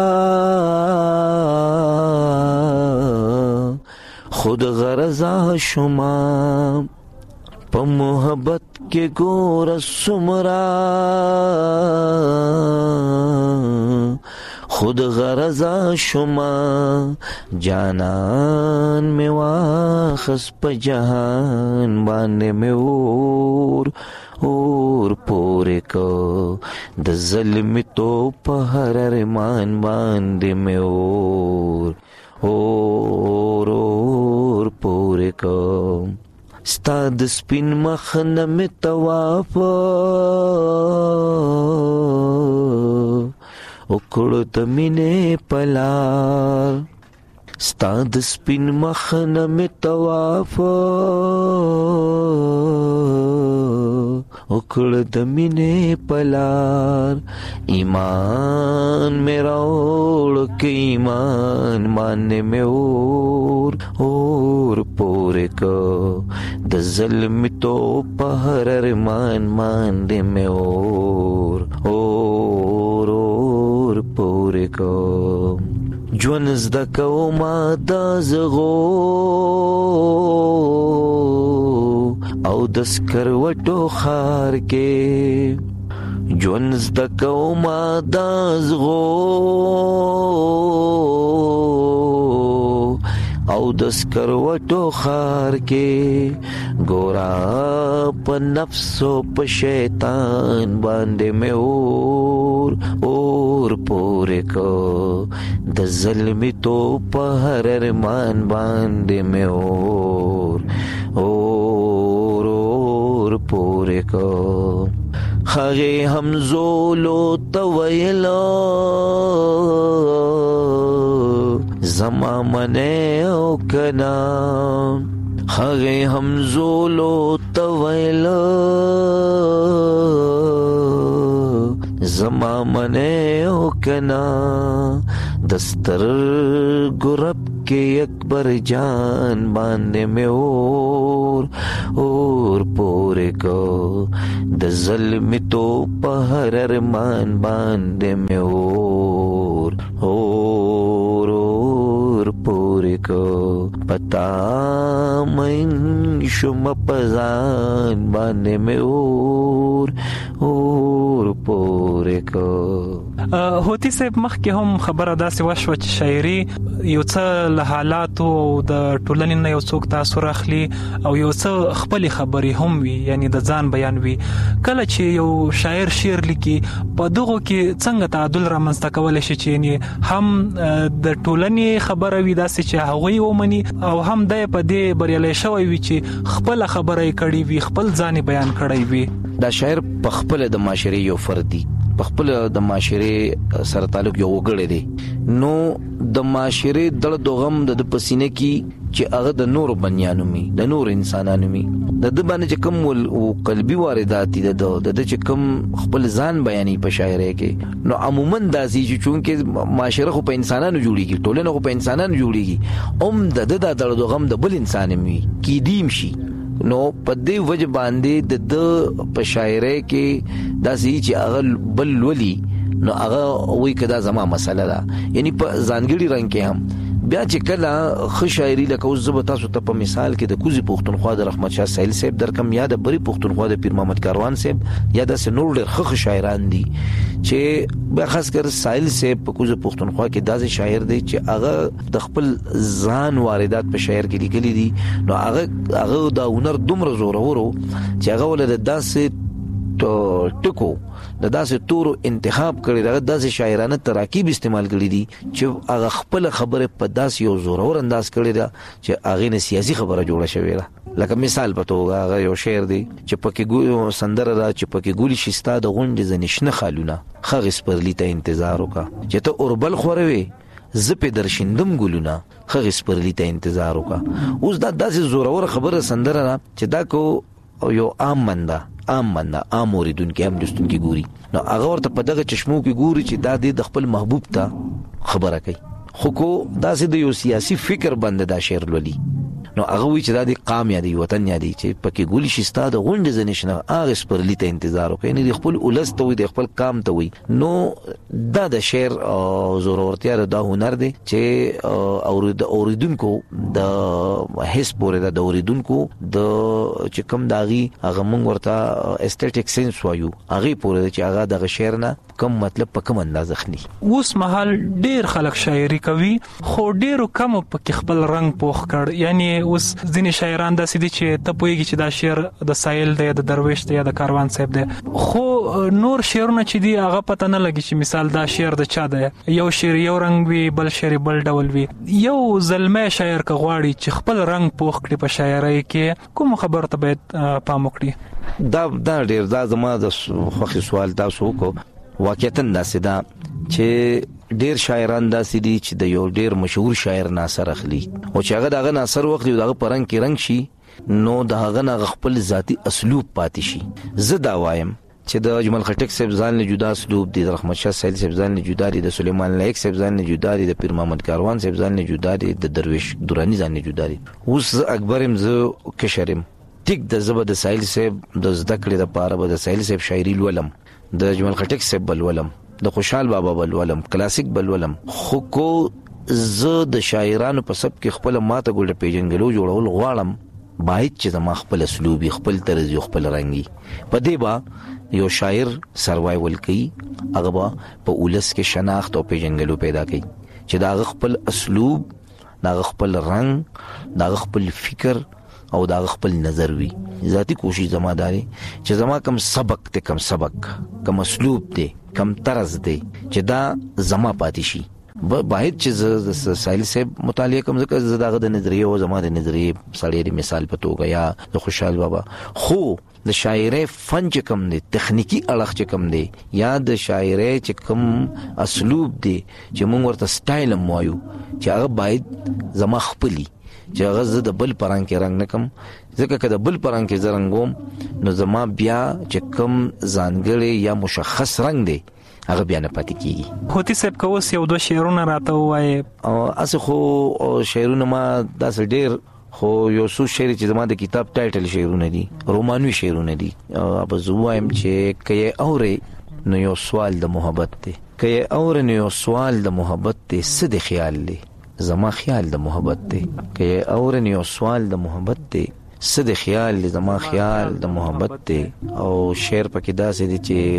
خود غرضا شما په محبت کې ګور سمرا خود غرضا شما جانان میں واخس په جهان باندې میں اور اور پورې کو د ظلم تو په هر ارمان باندې مې اور اور اور پورې کو ستا د سپین مخ نه مې طواف وکړو د مینې پلار، ستا د سپین مخ نه مې طواف وکړ د مینې پلار. ایمان مې راوړ کې ایمان باندې مې اور اور پورې کو د ظلم تو په هر ارمان باندې مې اور اور اور پورې کو ژوند زده کومه د زغو او د سکروټو خار کې ژوند زده کومه د زغو او د سکروټو خار کې ګورا په نفس او په شیطان باندې مې اور اور پورې کو د ظلم تو په هر ارمان باندې مې اور اور اور پورې کو هغه همزولو تویلو زما منه او کنا هغه همزولو تویلو زما منه او کنا دستر ګرب کې اکبر جان باندې مې اور اور پورې کو د ظلم تو په هر ارمان باندې مې اور اور اور پورې کو پتا مې شم پزان باندې مې اور اور پورې کو. هوتی صاحب مخکې هم خبره داسې وشوه چې شاعري یو څه له حالاتو او د ټولنې نه یو څوک تاثر اخلي او یو څه خپل خبرې هم وي، یعنی د ځان بیان وي. کله چې یو شاعر شعر لیکي په دغه کې څنګه تعادل رامنځته کولای شي چې یعنی هم د ټولنې خبره وي داسې چې هغه ومني او هم د په دې بریالي شوی وي چې خپل خبره یې کړې وي، خپل ځان بیان کړی وي. دا شاعر په خپل د معاشري یو فردي، په خپل د معاشري سره تعلق یو وګړی دی، نو د معاشري دړ دوغم د پسینه کې چې هغه د نور بنیانو می د نور انسانانو می د د باندې چې کوم او قلبي واردات دي د د چې کوم خپل ځان بیانې په شاعري کې، نو عموما داسي چې چونکه معاشره خو په انسانانو جوړیږي، ټولنه خو په انسانانو جوړیږي، اوم د د دړ دوغم د بل انسان می کې دیم شي. نو په دې وجه باندې د د په شاعري کې داسي چې هغه بل ولي، نو هغه وی کدا زما مسله ده، یعنی په ځانګړي رنګ کې هم بیا چې کله خ شاعري لکه اوس زب تاسو ته په مثال کې د کوزي پښتونخوا د رحمت شاه سایل صاحب درکم یا د بری پښتونخوا د پیر محمد کاروان صاحب یا د سنور ډېر خ شاعران دي چې به خاص کر سایل صاحب په کوزي پښتونخوا کې داسې شاعر دی چې هغه د خپل ځان واردات په شاعر کې لیکلي دي، نو هغه هغه د هنر دومره زورورو چې هغه ول د داسې ټکو د داسې تورو انتخاب کړی، د داسې شاعرانه تراکیب استعمال کړی دي چې هغه خپل خبره په داسې یو زورور انداز کړی دا چې هغه نه سیاسي خبره جوړه شوې ده. لکه مثال په توګه هغه یو شعر دی چې پکې ګو سندره را چې پکې ګولي شستا د غونډې زنشنه خالونه خغس پرلی ته انتظار وکا چې ته اوربل خوروي زپې درشندم ګلونه خغس پرلی ته انتظار وکا. اوس دا داسې زورور خبره سندره چې دا کو یو عام منده عام منده عام اوریدونکو هم دستون کې ګوري، نو هغه ورته په دغه چشمو کې ګوري چې دا د خپل محبوب ته خبره کوي، خو کو دا سه د یو سیاسي فکر باندې دا شعر لولي، نو هغه وی چې دا د قام یا د وطن یا دی چې پکې ګولي شستا د غونډې زنشنه هغه سپرلی ته انتظار وکړي، نه د خپل اولس ته وي د خپل قام ته وي. نو دا د شعر زورورتیا د هنر دی چې اورید اوریدونکو د حس پورې د اوریدونکو د چې کوم داغي هغه مونږ ورته استټیک سنس وایو هغه پورې چې هغه د شعر نه کوم مطلب په کوم انداز اخلي. اوس مهال ډیر خلک شاعري کوي خو ډیرو کم په خپل رنگ پوخ کړ، یعنی اوس ځینې شاعران داسې دي چې ته پوهیږي چې دا شعر د سایل دی، د درویش دی یا د کاروان صاحب دی، خو نور شعرونه چې دی هغه پته نه لګي چې مثال دا شعر د چا دی، یو شعر یو رنگ وي بل شعر بل ډول وي. یو زلمه شاعر که غواړي چې خپل رنگ پوخ کړي په شاعرۍ کې کوم خبر ته باید پام وکړي؟ دا دا ډیر دا زما د خوښي سوال تاسو کو واقعیتاً داسې دا چې ډیر شاعران داسې دي چې د یو ډیر مشهور شاعر ناصر اخلي او چې هغه دغه ناصر وخت دغه پرنګ کې رنگ شي، نو دغه نه خپل ذاتی اسلوب پاتې شي. زه دا وایم چې د اجمل خټک صاحب ځان له جدا اسلوب دي، د رحمت شاه سایل صاحب ځان له جدا دي، د سلیمان لایق صاحب ځان له جدا دي، د پیر محمد کاروان صاحب ځان له جدا دي، د درویش درانی ځان له جدا دي. اوس اکبرم زه کشرم ټیک د زبر د سایل صاحب د زده کړې لپاره به د سایل صاحب شاعري ولم، د اجمل خټک صاحب بل ولم، د خوشحال بابا بل ولم، کلاسیک بل ولم، خو کو ز د شاعرانو په سب کې خپل ماته ګل پیژنګلو جوړول غواړم، باید چې زما خپل اسلوب خپل طرز خپل رنگي په دې با یو شاعر سروایول کوي، هغه با په ولس کې شناخت او پیژنګلو پیدا کوي چې دا خپل اسلوب، دا خپل رنگ، دا خپل فکر او دا خپل نظر وي. ذاتی کوشش زما داري چې زما کم سبق ته کم سبق کم اسلوب دی کم طرز دی چې دا زما پاتې شي. باید چې ز سایل صاحب مطالعه کوم ځکه زداغه د نظریه او زما د نظریه سړی د مثال په توګه یا د خوشحال بابا، خو د شاعرۍ فن چې کم دی، تخنیکی اړخ چې کم دی، یا د شاعرۍ چې کم اسلوب دی چې موږ ورته سټایل موایو چې هغه باید زما خپلی چې هغه زه د بل پرنګ کې رنگ نکم، ځکه که د بل پرنګ کې زه رنګوم نو زما بیا چې کم ځانګړی یا مشخص رنگ دی هغه بیا نه پاتې کیږي. هوتی صاحب که اوس یو دوه شعرونه راته ووایي؟ اسه خو شعرونه ما داسې ډیر، خو یو څو شعر چې زما د کتاب ټایټل شعرونه دي، رومانوي شعرونه دي. اب زه وایم چې که یې اورې نو یو سوال د محبت دی، که یې اورې نو یو سوال د محبت دی، څه د خیال دی زما خیال د محبت دی، که یې اورې نو یو سوال د محبت دی، څه د خیال دی زما خیال د محبت دی. او شعر پکې داسې دی چې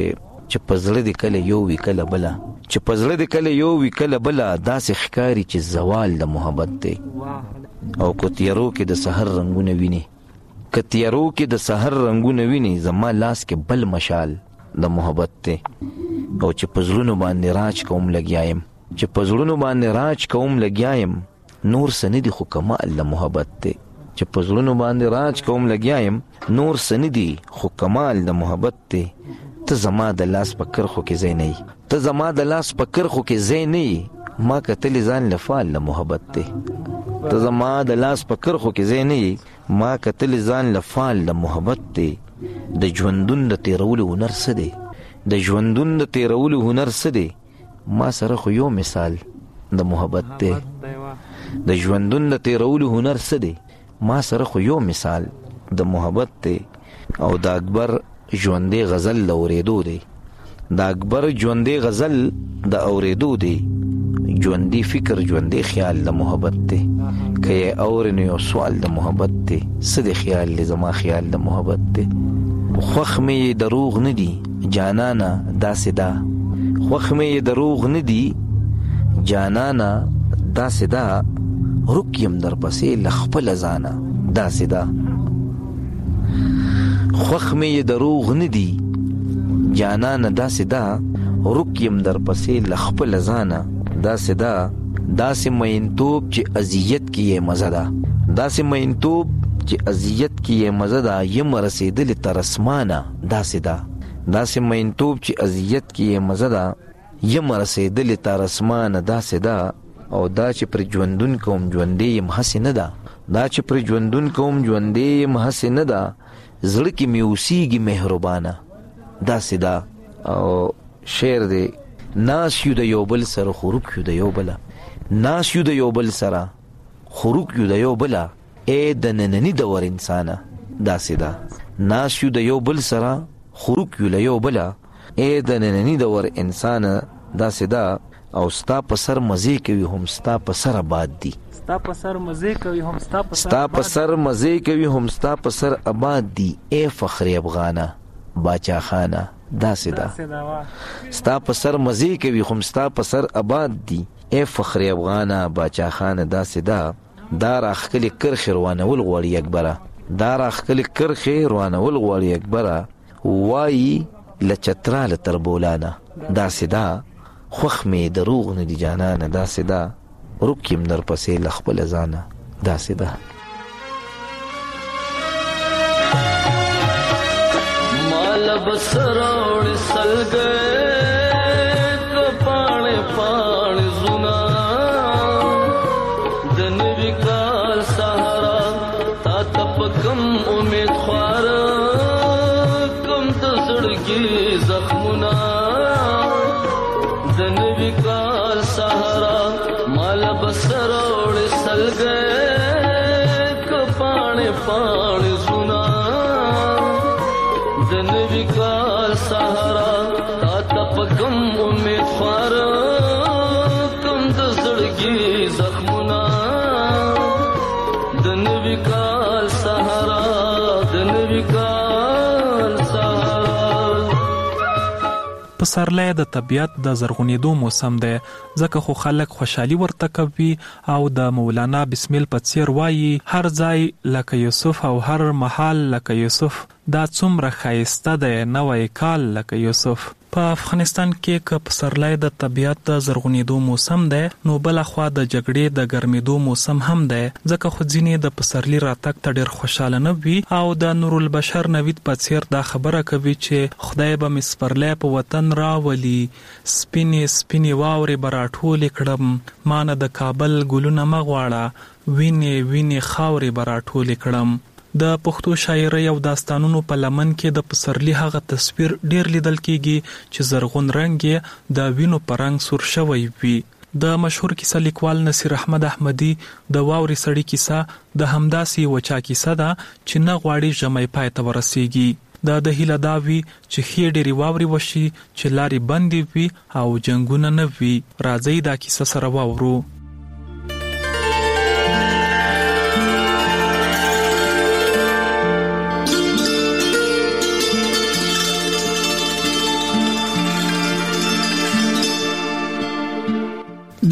چې پزړه دې کله یو وی کله بلا چې پزړه دې کله یو وی کله بلا داسې ښکاری چې زوال د محبت دی او کو تیارو کې د سحر رنگونه ویني ک تیارو کې د سحر رنگونه ویني زما لاس کې بل مشال د محبت دی او چې پزړونو باندې راج کوم لګیایم چې پزړونو باندې راج کوم لګیایم نور سندي خو کمال د محبت دی چې پزړونو باندې راج کوم لګیایم نور سندي خو کمال د محبت دی ته زما د لاس پکر خو کې زین نه ته زما د لاس پکر خو کې زین نه ما کتل ځان لفال د محبت دی ته زما د لاس پکر خو کې زین نه ما کتل ځان لفال د محبت دی د ژوندون د تیرولو هنر څه دی د ژوندون د تیرولو هنر څه دی ما سره خو یو مثال د محبت دی د ژوندون د تیرولو هنر څه دی ما سره خو یو مثال د محبت دی او د اکبر ژوندې غزل د اورېدو دی د اکبر ژوندې غزل د اورېدو دی ژوندې فکر ژوندې خیال د محبت دی که یې اورې نو یو سوال د محبت دی څه دی خیال دی زما خیال د محبت دی خوښ مې دروغ نه دی جانانا داسې دا خوښ مې دروغ نه دی جانانا داسې دا رکیم در پسې لخپل ځانه داسې دا خوښ مې دروغ نه دی جانانه داسې دا رکیم در پسې لخپل ځانه داسې دا داسې مینتوب چې اذیت کې یې مزه ده داسې مینتوب چې اذیت کې یې مزه ده یم رسېدلې تر اسمانه داسې دا داسې مینتوب چې اذیت کې یې مزه ده یم رسېدلې تر اسمانه داسې دا او دا چې پر ژوندون کوم ژوندې یم هسې نه ده دا چې پر ژوندون کوم ژوندې یم هسې نه ده زړه کې مې اوسېږي مهربانه داسې دا او شعر دی ناس یو د یو بل سره خروک یو د یو بله ناس یو د یو بل سره خروک یو د یو بله ای د ننني دور انسانه داسې دا ناس یو د یو بل سره خروک یو د یو بله ای د ننني دور انسانه داسې دا او ستا په سر مزه کوي هم ستا په سر آباد دي ستا په سر مزه کوي هم ستا په سر ستا په سر مزه کوي هم ستا په سر آباد دي اے فخر افغانه باچا خانه داسې دا ستا په سر مزه کوي هم ستا په سر آباد دي اے فخر افغانه باچا خانه داسې دا دا راخکلی کرخ روانول غواړي اکبره دا راخکلی کرخ روانول غواړي اکبره وایي لچتراله تر بولانه داسې دا خوخ مې دروغ نه دی جانانه داسې دا رکیم در پسې لخپل ځانه داسې دا مال بسروړ سلګې کپاڼې پاڼې زونا د نوي کال سهارا تا تپکم امید خوار کم د زړګي زخمونه د نوي کال سهارا مال بسروړ سلګې کپاڼې پاڼې زونا د نوي کال سهارا تا تپکم امید خوار کم د زړګي زخمونه د نوي کال سهارا د نوي کال سهارا پسرلی د طبیعت د زرغونېدو موسم دی ځکه خو خلک خوشحالي ورته کوي او د مولانا بسمیل په څیر وایي هر ځای لکه یوسف او هر محل لکه یوسف دا څومره ښایسته دی نوی کال لکه یوسف په افغانستان کې که پسرلی د طبیعت د زرغونېدو موسم دی نو بل خوا د جګړې د ګرمېدو موسم هم دی ځکه خو ځینې د پسرلی راتګ ته ډېر خوشاله نه وي او د نورالبشر نوید په څیر دا خبره کوي چې خدای به مې سپرلی په وطن راولي سپینې سپینې واورې به راټولې کړم ما نه د کابل ګلونه مه غواړه وینې وینې خاورې به راټولې کړم د پښتو شاعرۍ او داستانونو په لمن کې د پسرلی هغه تصویر ډیر لیدل کیږي چې زرغون رنگ یې د وینو په رنگ سور شوی وي د مشهور کیسه لیکوال نصیر احمد احمدی د واوري سړی کیسه د همداسي وچا کیسه ده چې نه غواړي ژمی پای ته ورسیږي دا د هیله داوي چې خې ډېری واوري وشي چې لاري بندي وي او جنگونه نه وي راځي دا کیسه سره واورو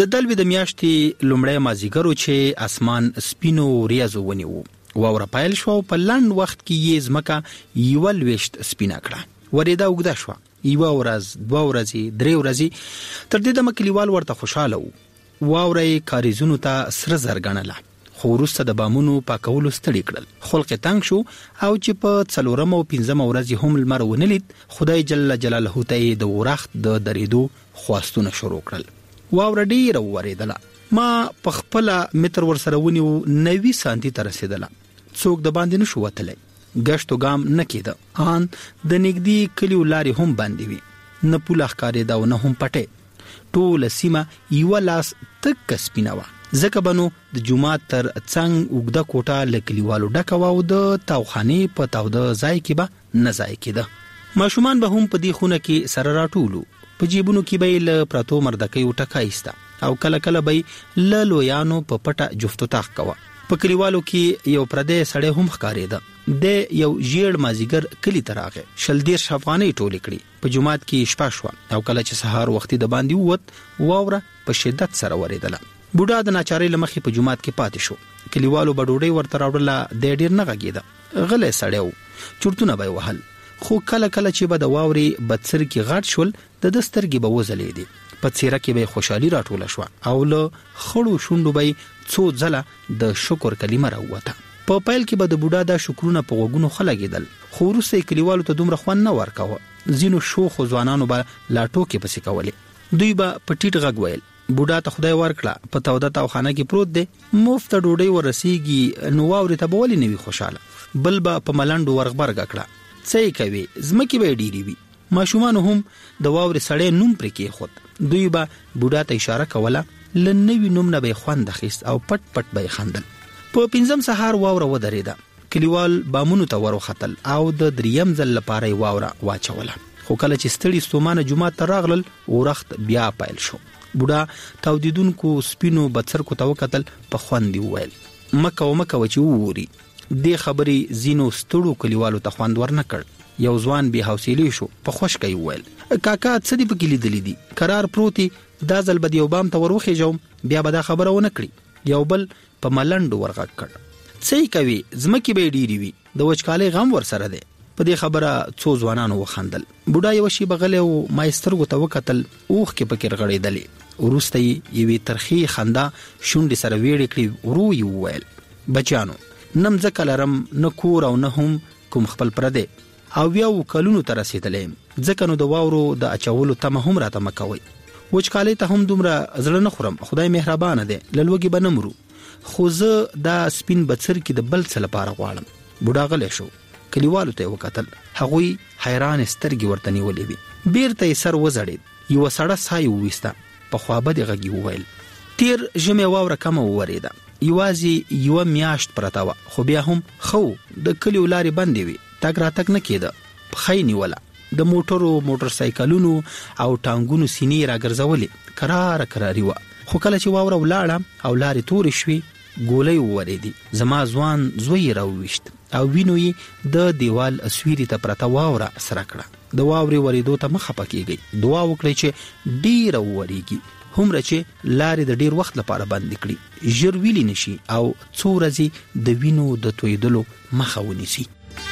د دلوي د میاشتې لومړی مازیګرو چې اسمان سپینو ریاضو ونیو واوره پایل شو په لاند وخت کې یې زمکه یو لويشت سپینا کړه ورېدا وګدا شو یو ورځ دوه ورځې درې ورځې تر دې د مکلیوال ورته خوشاله وو واوره کاریزونو ته سره زرګنله خو وروسته د بامونو پاکولو ستړي کړل خلق تنگ شو او چې په څلورم او پنځم ورځ هم لمر ونلید خدای جل جلاله ته د ورخت د درېدو خواستونه شروع کړل واوره ډیره ورېدله ما په خپل متر ور سره ونیو نوي سانتي تر رسیدله څوک د باندې نشو وتلی غشتو ګام نه کېده ان د نګدي کلیو لارې هم باندې وي نه پوله ښکارېده او نه هم پټې ټوله سیمه یو لاس تک سپینه زکه بنو د جمعات تر څنګ وګدا کوټه لکلیوالو ډکه واو د تاوخانه په تاو د ځای کې به نه ځای کېده ماشومان به هم په دې خونه کې سره راټولو په جیبونو کې به ل پراتو مردکې وټکایسته او کله کله به ل لویانو په پټه جفتو تاخ کوا په کلیوالو کې یو پردې سړی هم ښکارېده د یو ژیړ مازیګر کلی تراغه شل دیر افغانۍ ټولې کړي په جمعات کې شپه شو او کله چې سهار وختي د باندې ووت واوره په شدت سره ورېدله بوډا د ناچارۍ لمخې په جمعات کې پاتې شو کلیوالو بډوډۍ ورته راوړله د ډیر نه غږیده غلې سړیو چورتونه به وهل خو کله کله چې به د واوري بدسر کې غټ شول د دسترګي به وزلې دي په څیره کې به خوشحالي راټوله شو او له خړو شونډو به څو ځله د شکر کلمه راوته په پایل کې به د بوډا د شکرونه په وګونو خلګیدل خو وروسته کلیوالو ته دومره خوان نه ورکاوه زینو شوخ ځوانانو به لاټو کې پسې کولې دوی به پټیټ غږ ویل بوډا ته خدای ورکړه په توده تاوخانه کې پروت دی مفت ډوډۍ ورسیږي نو واوري ته بولی نه وي خوشاله بل به په ملنډو ورغبرګ کړه څه کوي زمکه به ډیری وي ماشومان هم د واوري سړې نوم پرې کې خود دوی به بوډا ته اشاره کوله لنوي نوم نه به خوند خيست او پټ پټ به خندل په پنځم سهار واوره ودرېده کلیوال بامونو ته ورختل او د دریم ځل لپاره واوره واچوله خو کله چې ستړي ستومانه جمعه ته راغلل ورخت بیا پایل شو بوډا تاودیدونکو سپینو بڅر کو تو قتل په خوندې وویل مکه او مکه وچی ووري د خبرې زینو ستړو کلیوالو ته خوند ورنکړ یو ځوان به حوصله شو په خوشکې وویل کاکا څه دی په کلی دلی دي قرار پروتي دا ځل بد یو بام ته وروخې جوم بیا به دا خبره ونه کړي یو بل په ملنډ ورغک کړ څه کوي زمکه به ډیری وي د وچکالۍ غم ور سره ده په دې خبره څو ځوانانو وخندل بوډا یو شی بغله او ماسترګو ته وکتل اوخ کې پکې رغړېدلې ورسته یې ترخی خندا شونډې سره ویړې کړې ورو یې وویل بچانو نم ځکه لرم نه کور او نه هم کوم خپل پرده او بیا وکلونو ته رسیدلې ځکه نو د واورو د اچولو تمه هم راته مکوي وچکالۍ ته هم دومره زړه نه خورم خدای مهربانه دی للوګي بنمرو خو زه دا سپین بڅر کې د بل څه لپاره غواړم بوډا غلې شو کلیوالو ته وکتل هغوی حیران سترګې ورته نیولې وي بیرته سر وزړید یو سړی سای وېستا په خوابه دی غږی وویل تیر ژمه واوره کم وریده یوازې یو میاشت پرتا و خو بیا هم خو د کلیو لارې بندې وي تک را تک نه کېده خايني ولا د موټرو موټر سایکلونو او ټانګونو سینې را ګرځولې قرار قراري و خو کله چې واوره ولاړه او لارې تورې شوي ګولې وریدي زما ځوان زوی راوښت او وینو یې د دیوال اسویری ته پرتا واوره سره کړه د واوري وریدو ته مخه پکېږي دعا وکړي چې ډیر وریږي هم رچې لارې د ډیر وخت لپاره بند کړي ژر ویلی نشي او څو ورځې د وینو د تویدلو مخه ونیسي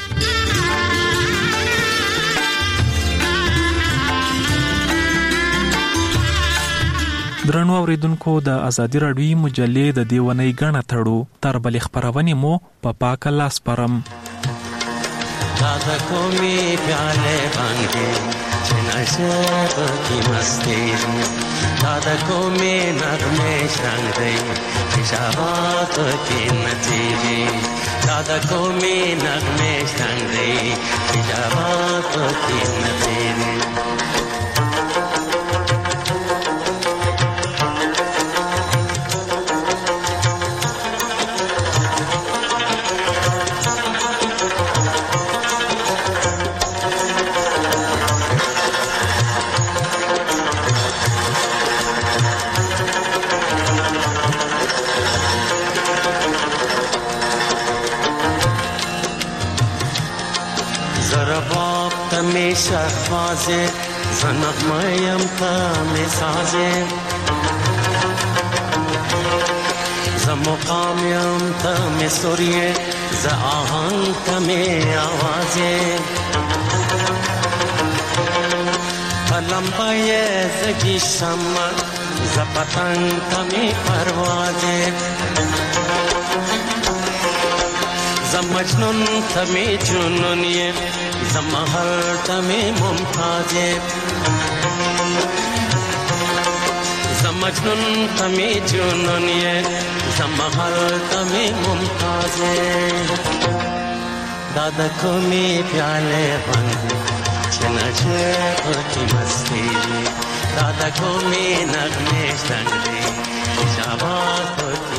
درنو اوریدونکو د ازادي راډیوي مجلې د دیونی غاڼه تړو تر بل خبرونه مو په پا پاک لاس پرم دادا کومي پیاله باندې چناشه پکې مستی دادا کومي نغمه شرنګ دی شابات کې نچي دادا کومي نغمه شرنګ دی شابات کې نچي می شهبازه زنق مایم تا می سازه زمقامیم تم سوریه ز آهنگ تم آوازه پلمبای زگی شمع ز پتنگ تم پروازه ز مجنون تم جنونیه ز محل تم ممتازه مجنون تمی جنونیه زمحل تمی ممتازه دادا کومی پیاله بند چنچه پتی مستی دادا کومی نغمش دنگی شباز پتی